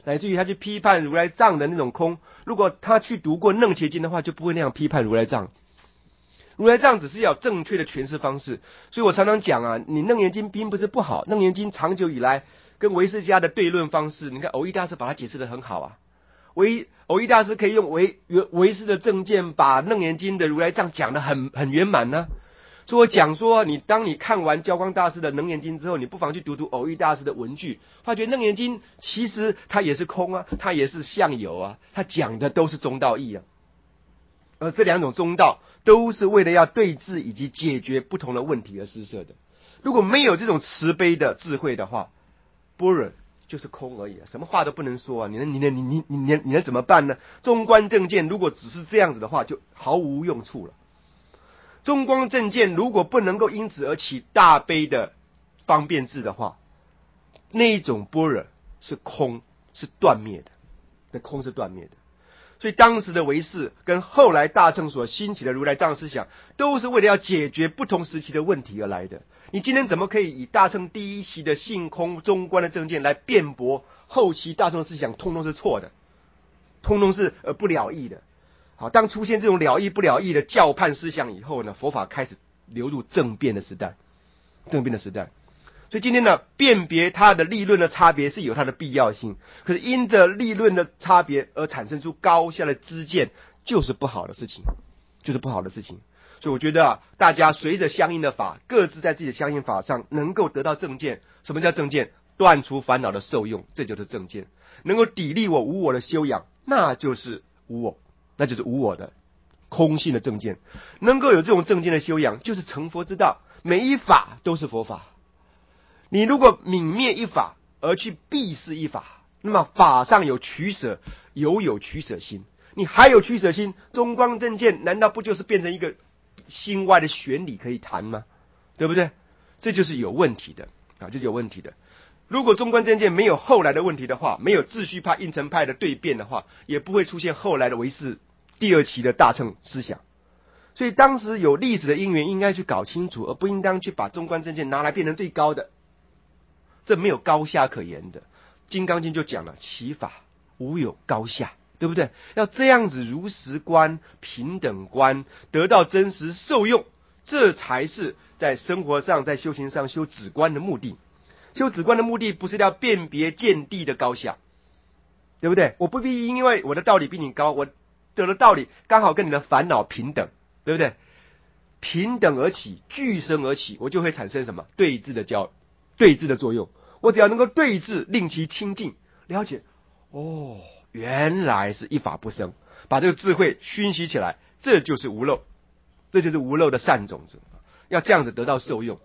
A: 乃至于他去批判如来藏的那种空，如果他去读过楞伽经的话，就不会那样批判如来藏。如来藏只是要正确的诠释方式，所以我常常讲啊，你楞严经并不是不好，楞严经长久以来跟唯识家的对论方式，你看蕅益大师把它解释得很好啊。唯蕅益大师可以用唯唯识的正见把楞严经的如来藏讲得很很圆满呢。所以我讲说，你当你看完教光大师的楞严经之后，你不妨去读读蕅益大师的文句，发觉楞严经其实它也是空啊，它也是相有啊，它讲的都是中道义啊。而这两种中道都是为了要对治以及解决不同的问题而施设的。如果没有这种慈悲的智慧的话，般若就是空而已啊，什么话都不能说啊！你能你能你你你你你能怎么办呢？中观正见如果只是这样子的话，就毫无用处了。中观正见如果不能够因此而起大悲的方便智的话，那一种般若是空，是断灭的，那空是断灭的。所以当时的唯识跟后来大乘所兴起的如来藏思想，都是为了要解决不同时期的问题而来的。你今天怎么可以以大乘第一期的性空中观的正见来辩驳后期大乘思想，通通是错的，通通是呃不了义的。好，当出现这种了义不了义的教判思想以后呢，佛法开始流入政变的时代，政变的时代。所以今天呢，辨别它的立论的差别是有它的必要性，可是因着立论的差别而产生出高下的知见，就是不好的事情，就是不好的事情。所以我觉得啊，大家随着相应的法，各自在自己的相应法上能够得到正见。什么叫正见？断除烦恼的受用，这就是正见。能够砥砺我无我的修养，那就是无我，那就是无我的空性的正见。能够有这种正见的修养，就是成佛之道。每一法都是佛法。你如果泯灭一法而去避视一法，那么法上有取舍，犹有取舍心。你还有取舍心，中观正见难道不就是变成一个心外的玄理可以谈吗？对不对？这就是有问题的啊，就是有问题的。如果中观正见没有后来的问题的话，没有秩序派应成派的对辩的话，也不会出现后来的唯识第二期的大乘思想。所以当时有历史的因缘应该去搞清楚，而不应当去把中观正见拿来变成最高的，这没有高下可言的。金刚经就讲了，其法无有高下，对不对？要这样子如实观、平等观，得到真实受用，这才是在生活上、在修行上修止观的目的。修止观的目的不是要辨别见地的高下，对不对？我不必因为我的道理比你高，我得的道理刚好跟你的烦恼平等，对不对？平等而起，俱生而起，我就会产生什么？对治的交对治的作用。我只要能够对治，令其清净，了解哦，原来是一法不生，把这个智慧熏习起来，这就是无漏，这就是无漏的善种子，要这样子得到受用。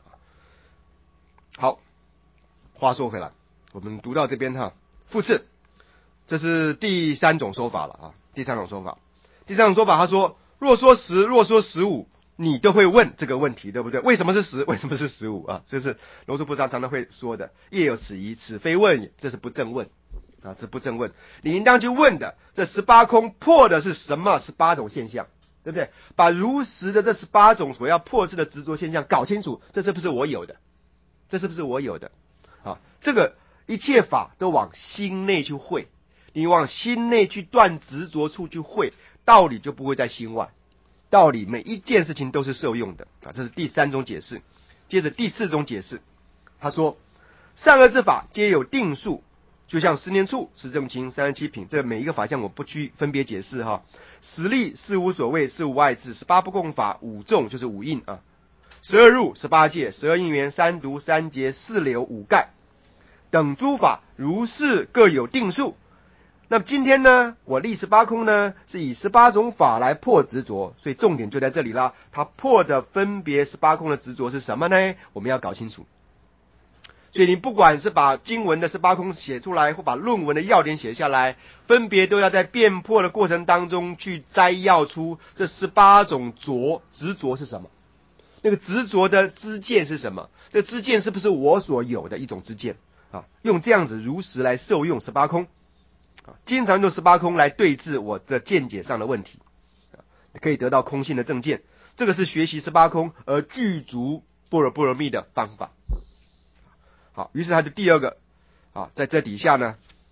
A: 好，话说回来，我们读到这边哈，复次，这是第三种说法了啊，第三种说法，第三种说法，他说，若说十，若说十五，你都会问这个问题，对不对？为什么是十？为什么是十五啊？这是龙树菩萨常常会说的，业有此疑，此非问也，这是不正问啊，这不正问。你应当去问的，这十八空破的是什么十八种现象，对不对？把如实的这十八种所要破斥的执着现象搞清楚，这是不是我有的？这是不是我有的？啊，这个一切法都往心内去会，你往心内去断执着处去会，道理就不会在心外。道理每一件事情都是受用的啊，这是第三种解释。接着第四种解释，他说善恶之法皆有定数，就像十年处、十正清、三十七品，这每一个法项我不去分别解释哈。十力是无所谓，是无碍智，十八不共法，五众就是五印啊，十二入、十八界、十二因缘、三毒、三劫、四流、五盖等诸法，如是各有定数。那么今天呢，我立十八空呢，是以十八种法来破执着，所以重点就在这里啦。它破的分别十八空的执着是什么呢？我们要搞清楚。所以你不管是把经文的十八空写出来，或把论文的要点写下来，分别都要在辩破的过程当中去摘要出这十八种着执着是什么，那个执着的知见是什么，这知见是不是我所有的一种知见啊？用这样子如实来受用十八空。经常用十八空来对治我的见解上的问题，可以得到空性的正见。这个是学习十八空而具足般若波罗蜜的方法。好，于是他的第二个啊，在这底下呢，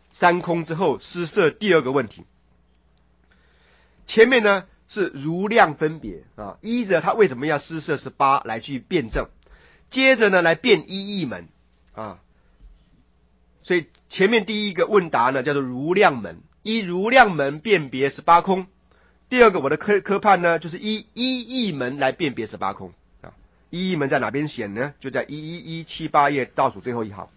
A: 三空之后施设第二个问题。前面呢是如量分别啊，依着他为什么要施设十八来去辩证，接着呢来辩一义门啊，所以前面第一个问答呢叫做如量门，依如量门辨别十八空。第二个我的科科判呢就是依一义门来辨别十八空啊，一义门在哪边显呢？就在一一一七八页倒数最后一行。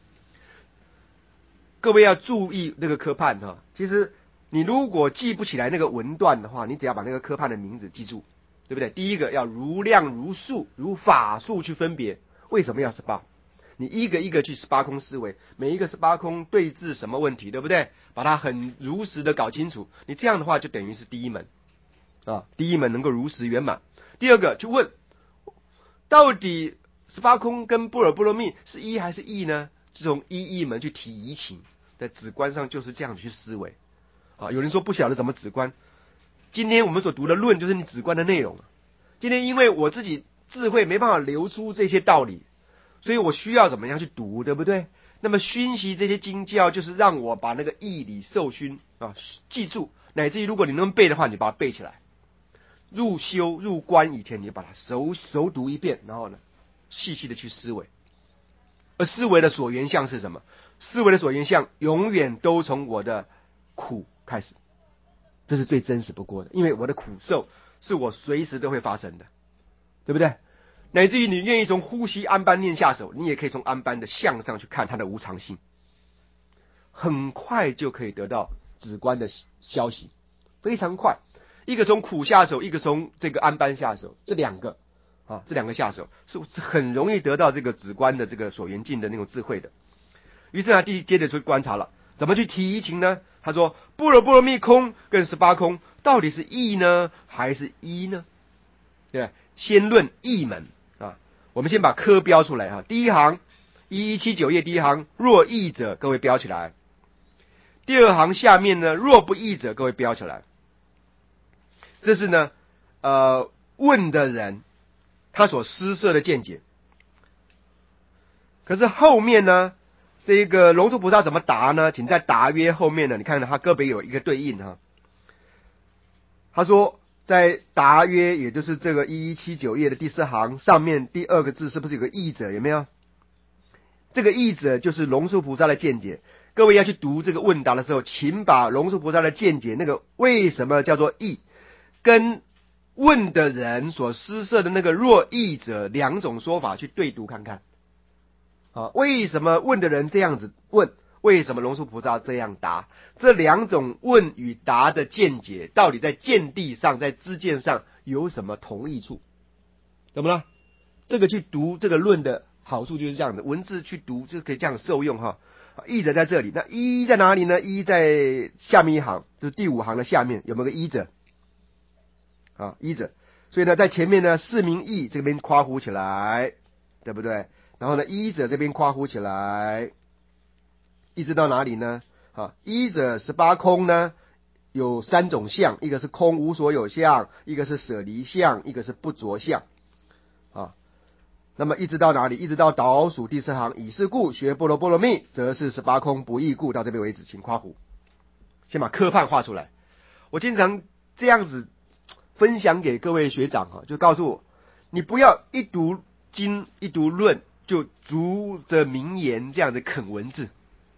A: 各位要注意那个科判哈，其实你如果记不起来那个文段的话，你只要把那个科判的名字记住，对不对？第一个要如量如数如法数去分别，为什么要十八？你一个一个去十八空思维，每一个十八空对治什么问题，对不对？把它很如实的搞清楚，你这样的话就等于是第一门啊，第一门能够如实圆满。第二个就问，到底十八空跟般若波罗蜜是一还是异呢？是从一义门去体移情，在止观上就是这样去思维啊。有人说不晓得怎么止观，今天我们所读的论就是你止观的内容。今天因为我自己智慧没办法流出这些道理，所以我需要怎么样去读，对不对？那么熏习这些经教，就是让我把那个义理受熏啊记住，乃至于如果你能背的话，你就把它背起来。入修入观以前，你就把它熟熟读一遍，然后呢，细细的去思维。而思维的所缘相是什么？思维的所缘相永远都从我的苦开始，这是最真实不过的，因为我的苦受是我随时都会发生的，对不对？乃至于你愿意从呼吸安般念下手，你也可以从安般的相上去看它的无常性，很快就可以得到止观的消息，非常快。一个从苦下手，一个从这个安般下手，这两个啊，这两个下手是很容易得到这个止观的这个所缘境的那种智慧的。于是呢，第接着就观察了，怎么去提移情呢？他说，般若波罗蜜空跟十八空到底是异呢，还是一呢？对吧？先论异门啊，我们先把科标出来啊。第一行一一七九页第一行，若异者，各位标起来。第二行下面呢，若不异者，各位标起来。这是呢，呃，问的人他所施设的见解。可是后面呢，这个龙树菩萨怎么答呢？请在答曰后面呢，你看他个别有一个对应哈。他说，在答曰，也就是这个一一七九页的第四行上面第二个字，是不是有个译者？有没有？这个译者就是龙树菩萨的见解。各位要去读这个问答的时候，请把龙树菩萨的见解，那个为什么叫做译，跟问的人所施设的那个若译者两种说法去对读看看。啊，为什么问的人这样子问？为什么龙树菩萨这样答？这两种问与答的见解，到底在见地上，在知见上有什么同义处？懂不啦？这个去读这个论的好处就是这样的，文字去读就可以这样受用哈。译者在这里，那一在哪里呢？一在下面一行，就是第五行的下面有没有个译者？啊，译者。所以呢，在前面呢，释名义这边夸胡起来，对不对？然后呢，依者这边夸胡起来，一直到哪里呢？啊，依者十八空呢，有三种相，一个是空无所有相，一个是舍离相，一个是不着相。啊，那么一直到哪里？一直到倒数第四行，以是故学般若波罗蜜，则是十八空不异故。到这边为止，请夸胡。先把科判画出来。我经常这样子分享给各位学长哈，就告诉我，你不要一读经一读论就逐着名言这样子啃文字，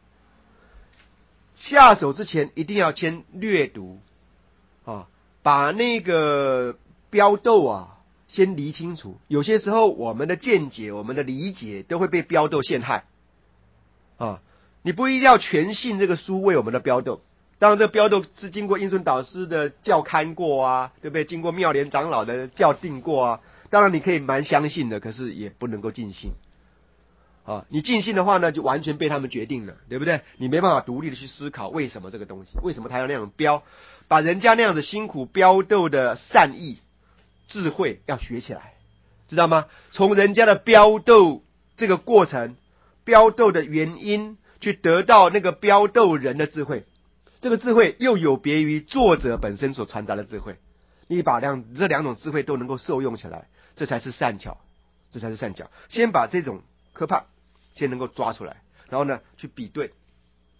A: 下手之前一定要先略读啊，把那个标斗啊先理清楚。有些时候我们的见解、我们的理解都会被标斗陷害啊，你不一定要全信这个书为我们的标斗。当然，这个标斗是经过印顺导师的校勘过啊，对不对？经过妙莲长老的校订过啊。当然，你可以蛮相信的，可是也不能够尽信。啊，你尽信的话呢，就完全被他们决定了，对不对？你没办法独立的去思考为什么这个东西，为什么他要那样标，把人家那样子辛苦标斗的善意、智慧要学起来，知道吗？从人家的标斗这个过程、标斗的原因，去得到那个标斗人的智慧。这个智慧又有别于作者本身所传达的智慧，你把两这两种智慧都能够受用起来，这才是善巧，这才是善巧。先把这种科判先能够抓出来，然后呢去比对，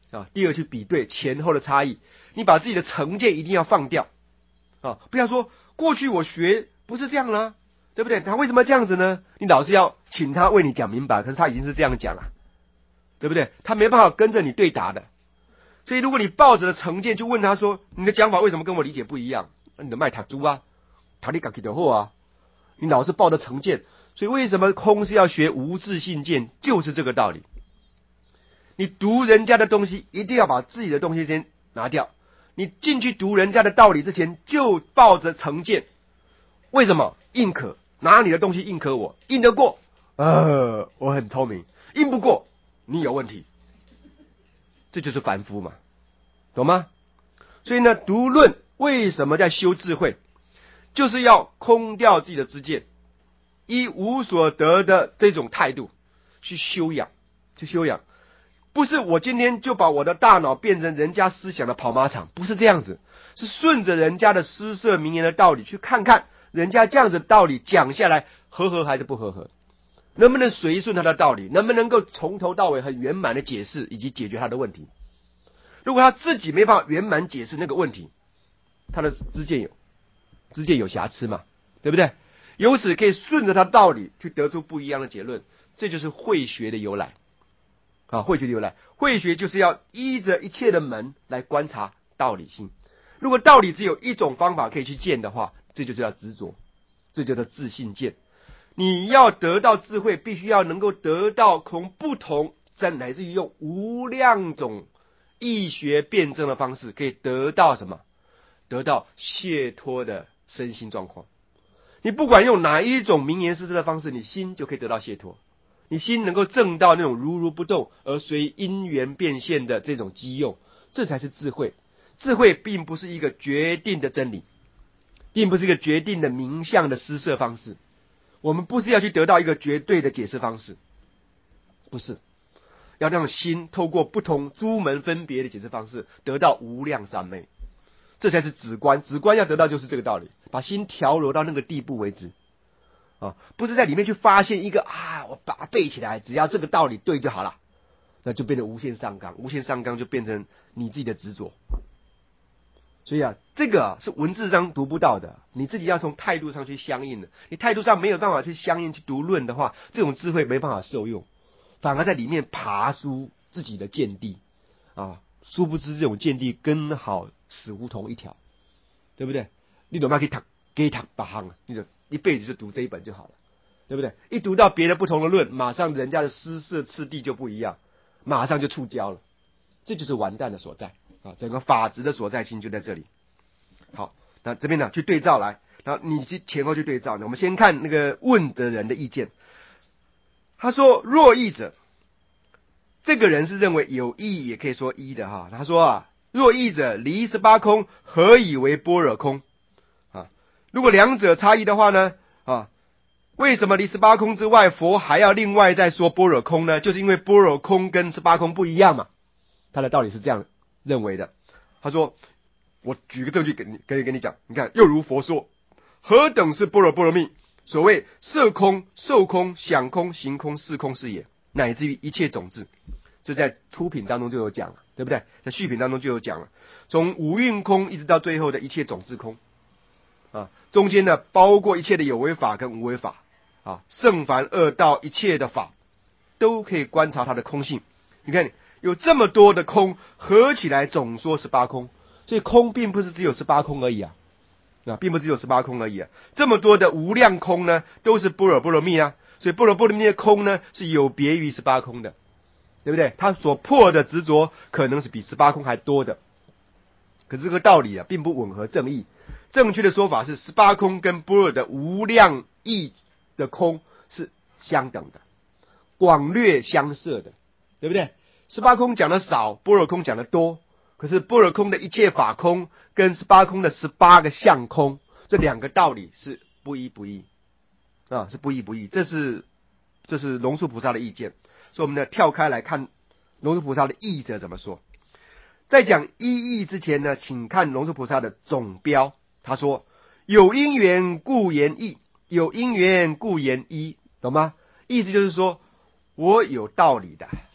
A: 啊。第二，去比对前后的差异，你把自己的成见一定要放掉啊，不要说过去我学不是这样啦，对不对？他为什么这样子呢？你老是要请他为你讲明白，可是他已经是这样讲了，对不对？他没办法跟着你对答的。所以如果你抱着的成见就问他说，你的讲法为什么跟我理解不一样？那你的卖塔猪啊，塔利嘎基的货啊，你老是抱着成见。所以为什么空是要学无自性见，就是这个道理。你读人家的东西，一定要把自己的东西先拿掉。你进去读人家的道理之前，就抱着成见。为什么？硬可拿你的东西硬可我，硬得过，呃，我很聪明；硬不过，你有问题。这就是凡夫嘛，懂吗？所以呢，读论为什么在修智慧，就是要空掉自己的知见，以无所得的这种态度去修养，去修养。不是我今天就把我的大脑变成人家思想的跑马场，不是这样子，是顺着人家的诗社名言的道理去看看人家这样子的道理讲下来合合还是不合合，能不能随顺他的道理，能不能够从头到尾很圆满的解释以及解决他的问题。如果他自己没办法圆满解释那个问题，他的知见有知见有瑕疵嘛，对不对？由此可以顺着他道理去得出不一样的结论，这就是慧学的由来啊！慧学的由来，慧学就是要依着一切的门来观察道理性。如果道理只有一种方法可以去见的话，这就叫执着，这就叫自性见。你要得到智慧，必须要能够得到从不同乃至于用无量种易学辩证的方式，可以得到什么？得到解脱的身心状况。你不管用哪一种名言诗词的方式，你心就可以得到解脱。你心能够正到那种如如不动而随因缘变现的这种机用，这才是智慧。智慧并不是一个决定的真理，并不是一个决定的名相的施设方式。我们不是要去得到一个绝对的解释方式，不是，要让心透过不同诸门分别的解释方式，得到无量三昧。这才是止观，止观要得到就是这个道理，把心调柔到那个地步为止啊，不是在里面去发现一个啊，我把它背起来，只要这个道理对就好了，那就变成无限上纲，无限上纲就变成你自己的执着。所以啊，这个啊是文字上读不到的，你自己要从态度上去相应的。你态度上没有办法去相应去读论的话，这种智慧没办法受用，反而在里面爬出自己的见地啊。殊不知这种见地跟好死胡同一条，对不对？你怎么可以读给读八行啊？你就一辈子就读这一本就好了，对不对？一读到别的不同的论，马上人家的诗社次第就不一样，马上就触礁了，这就是完蛋的所在啊！整个法执的所在性就在这里。好，那这边呢去对照来，然后你去前后去对照。我们先看那个问的人的意见，他说：若义者。这个人是认为有义也可以说一的哈，他说啊，若义者离十八空，何以为般若空啊？如果两者差异的话呢啊，为什么离十八空之外，佛还要另外再说般若空呢？就是因为般若空跟十八空不一样嘛。他的道理是这样认为的。他说，我举个证据给你，可以跟你讲，你看，又如佛说，何等是般若波罗蜜？所谓色空、受空、想空、行空、事空是也。乃至于一切种子，这在初品当中就有讲了，对不对？在续品当中就有讲了，从五蕴空一直到最后的一切种子空啊，中间呢包括一切的有为法跟无为法啊，圣凡恶道一切的法都可以观察它的空性。你看有这么多的空合起来总说十八空，所以空并不是只有十八空而已啊，啊，并不是只有十八空而已啊，这么多的无量空呢，都是般若波罗蜜啊。所以般若波罗蜜的空呢，是有别于十八空的，对不对？他所破的执着可能是比十八空还多的。可是这个道理啊，并不吻合正义。正确的说法是，十八空跟般若的无量义的空是相等的，广略相摄的，对不对？十八空讲的少，般若空讲的多。可是般若空的一切法空跟十八空的十八个相空，这两个道理是不一不异。啊，是不义不义，这是这是龙树菩萨的意见。所以我们呢跳开来看龙树菩萨的义者怎么说。在讲一义之前呢，请看龙树菩萨的总标。他说：有因缘故言义，有因缘故言一，懂吗？意思就是说我有道理的，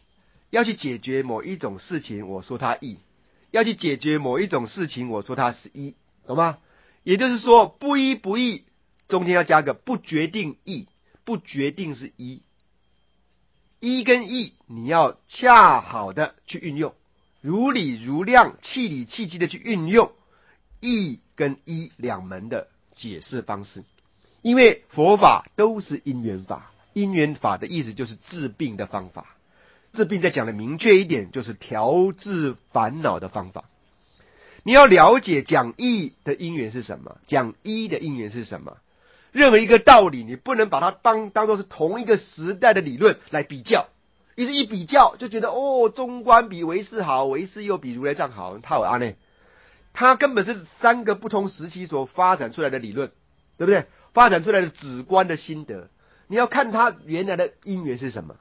A: 要去解决某一种事情，我说它义；要去解决某一种事情，我说它是一，懂吗？也就是说，不一不义中间要加个不决定义，不决定是一，一跟义你要恰好的去运用，如理如量、气理气机的去运用义跟一两门的解释方式。因为佛法都是因缘法，因缘法的意思就是治病的方法，治病再讲的明确一点，就是调治烦恼的方法。你要了解讲义的因缘是什么，讲一的因缘是什么。任何一个道理，你不能把它当当作是同一个时代的理论来比较，于是一比较就觉得哦，中观比唯识好，唯识又比如来藏好，他有啊呢？它根本是三个不同时期所发展出来的理论，对不对？发展出来的止观的心得，你要看它原来的因缘是什么。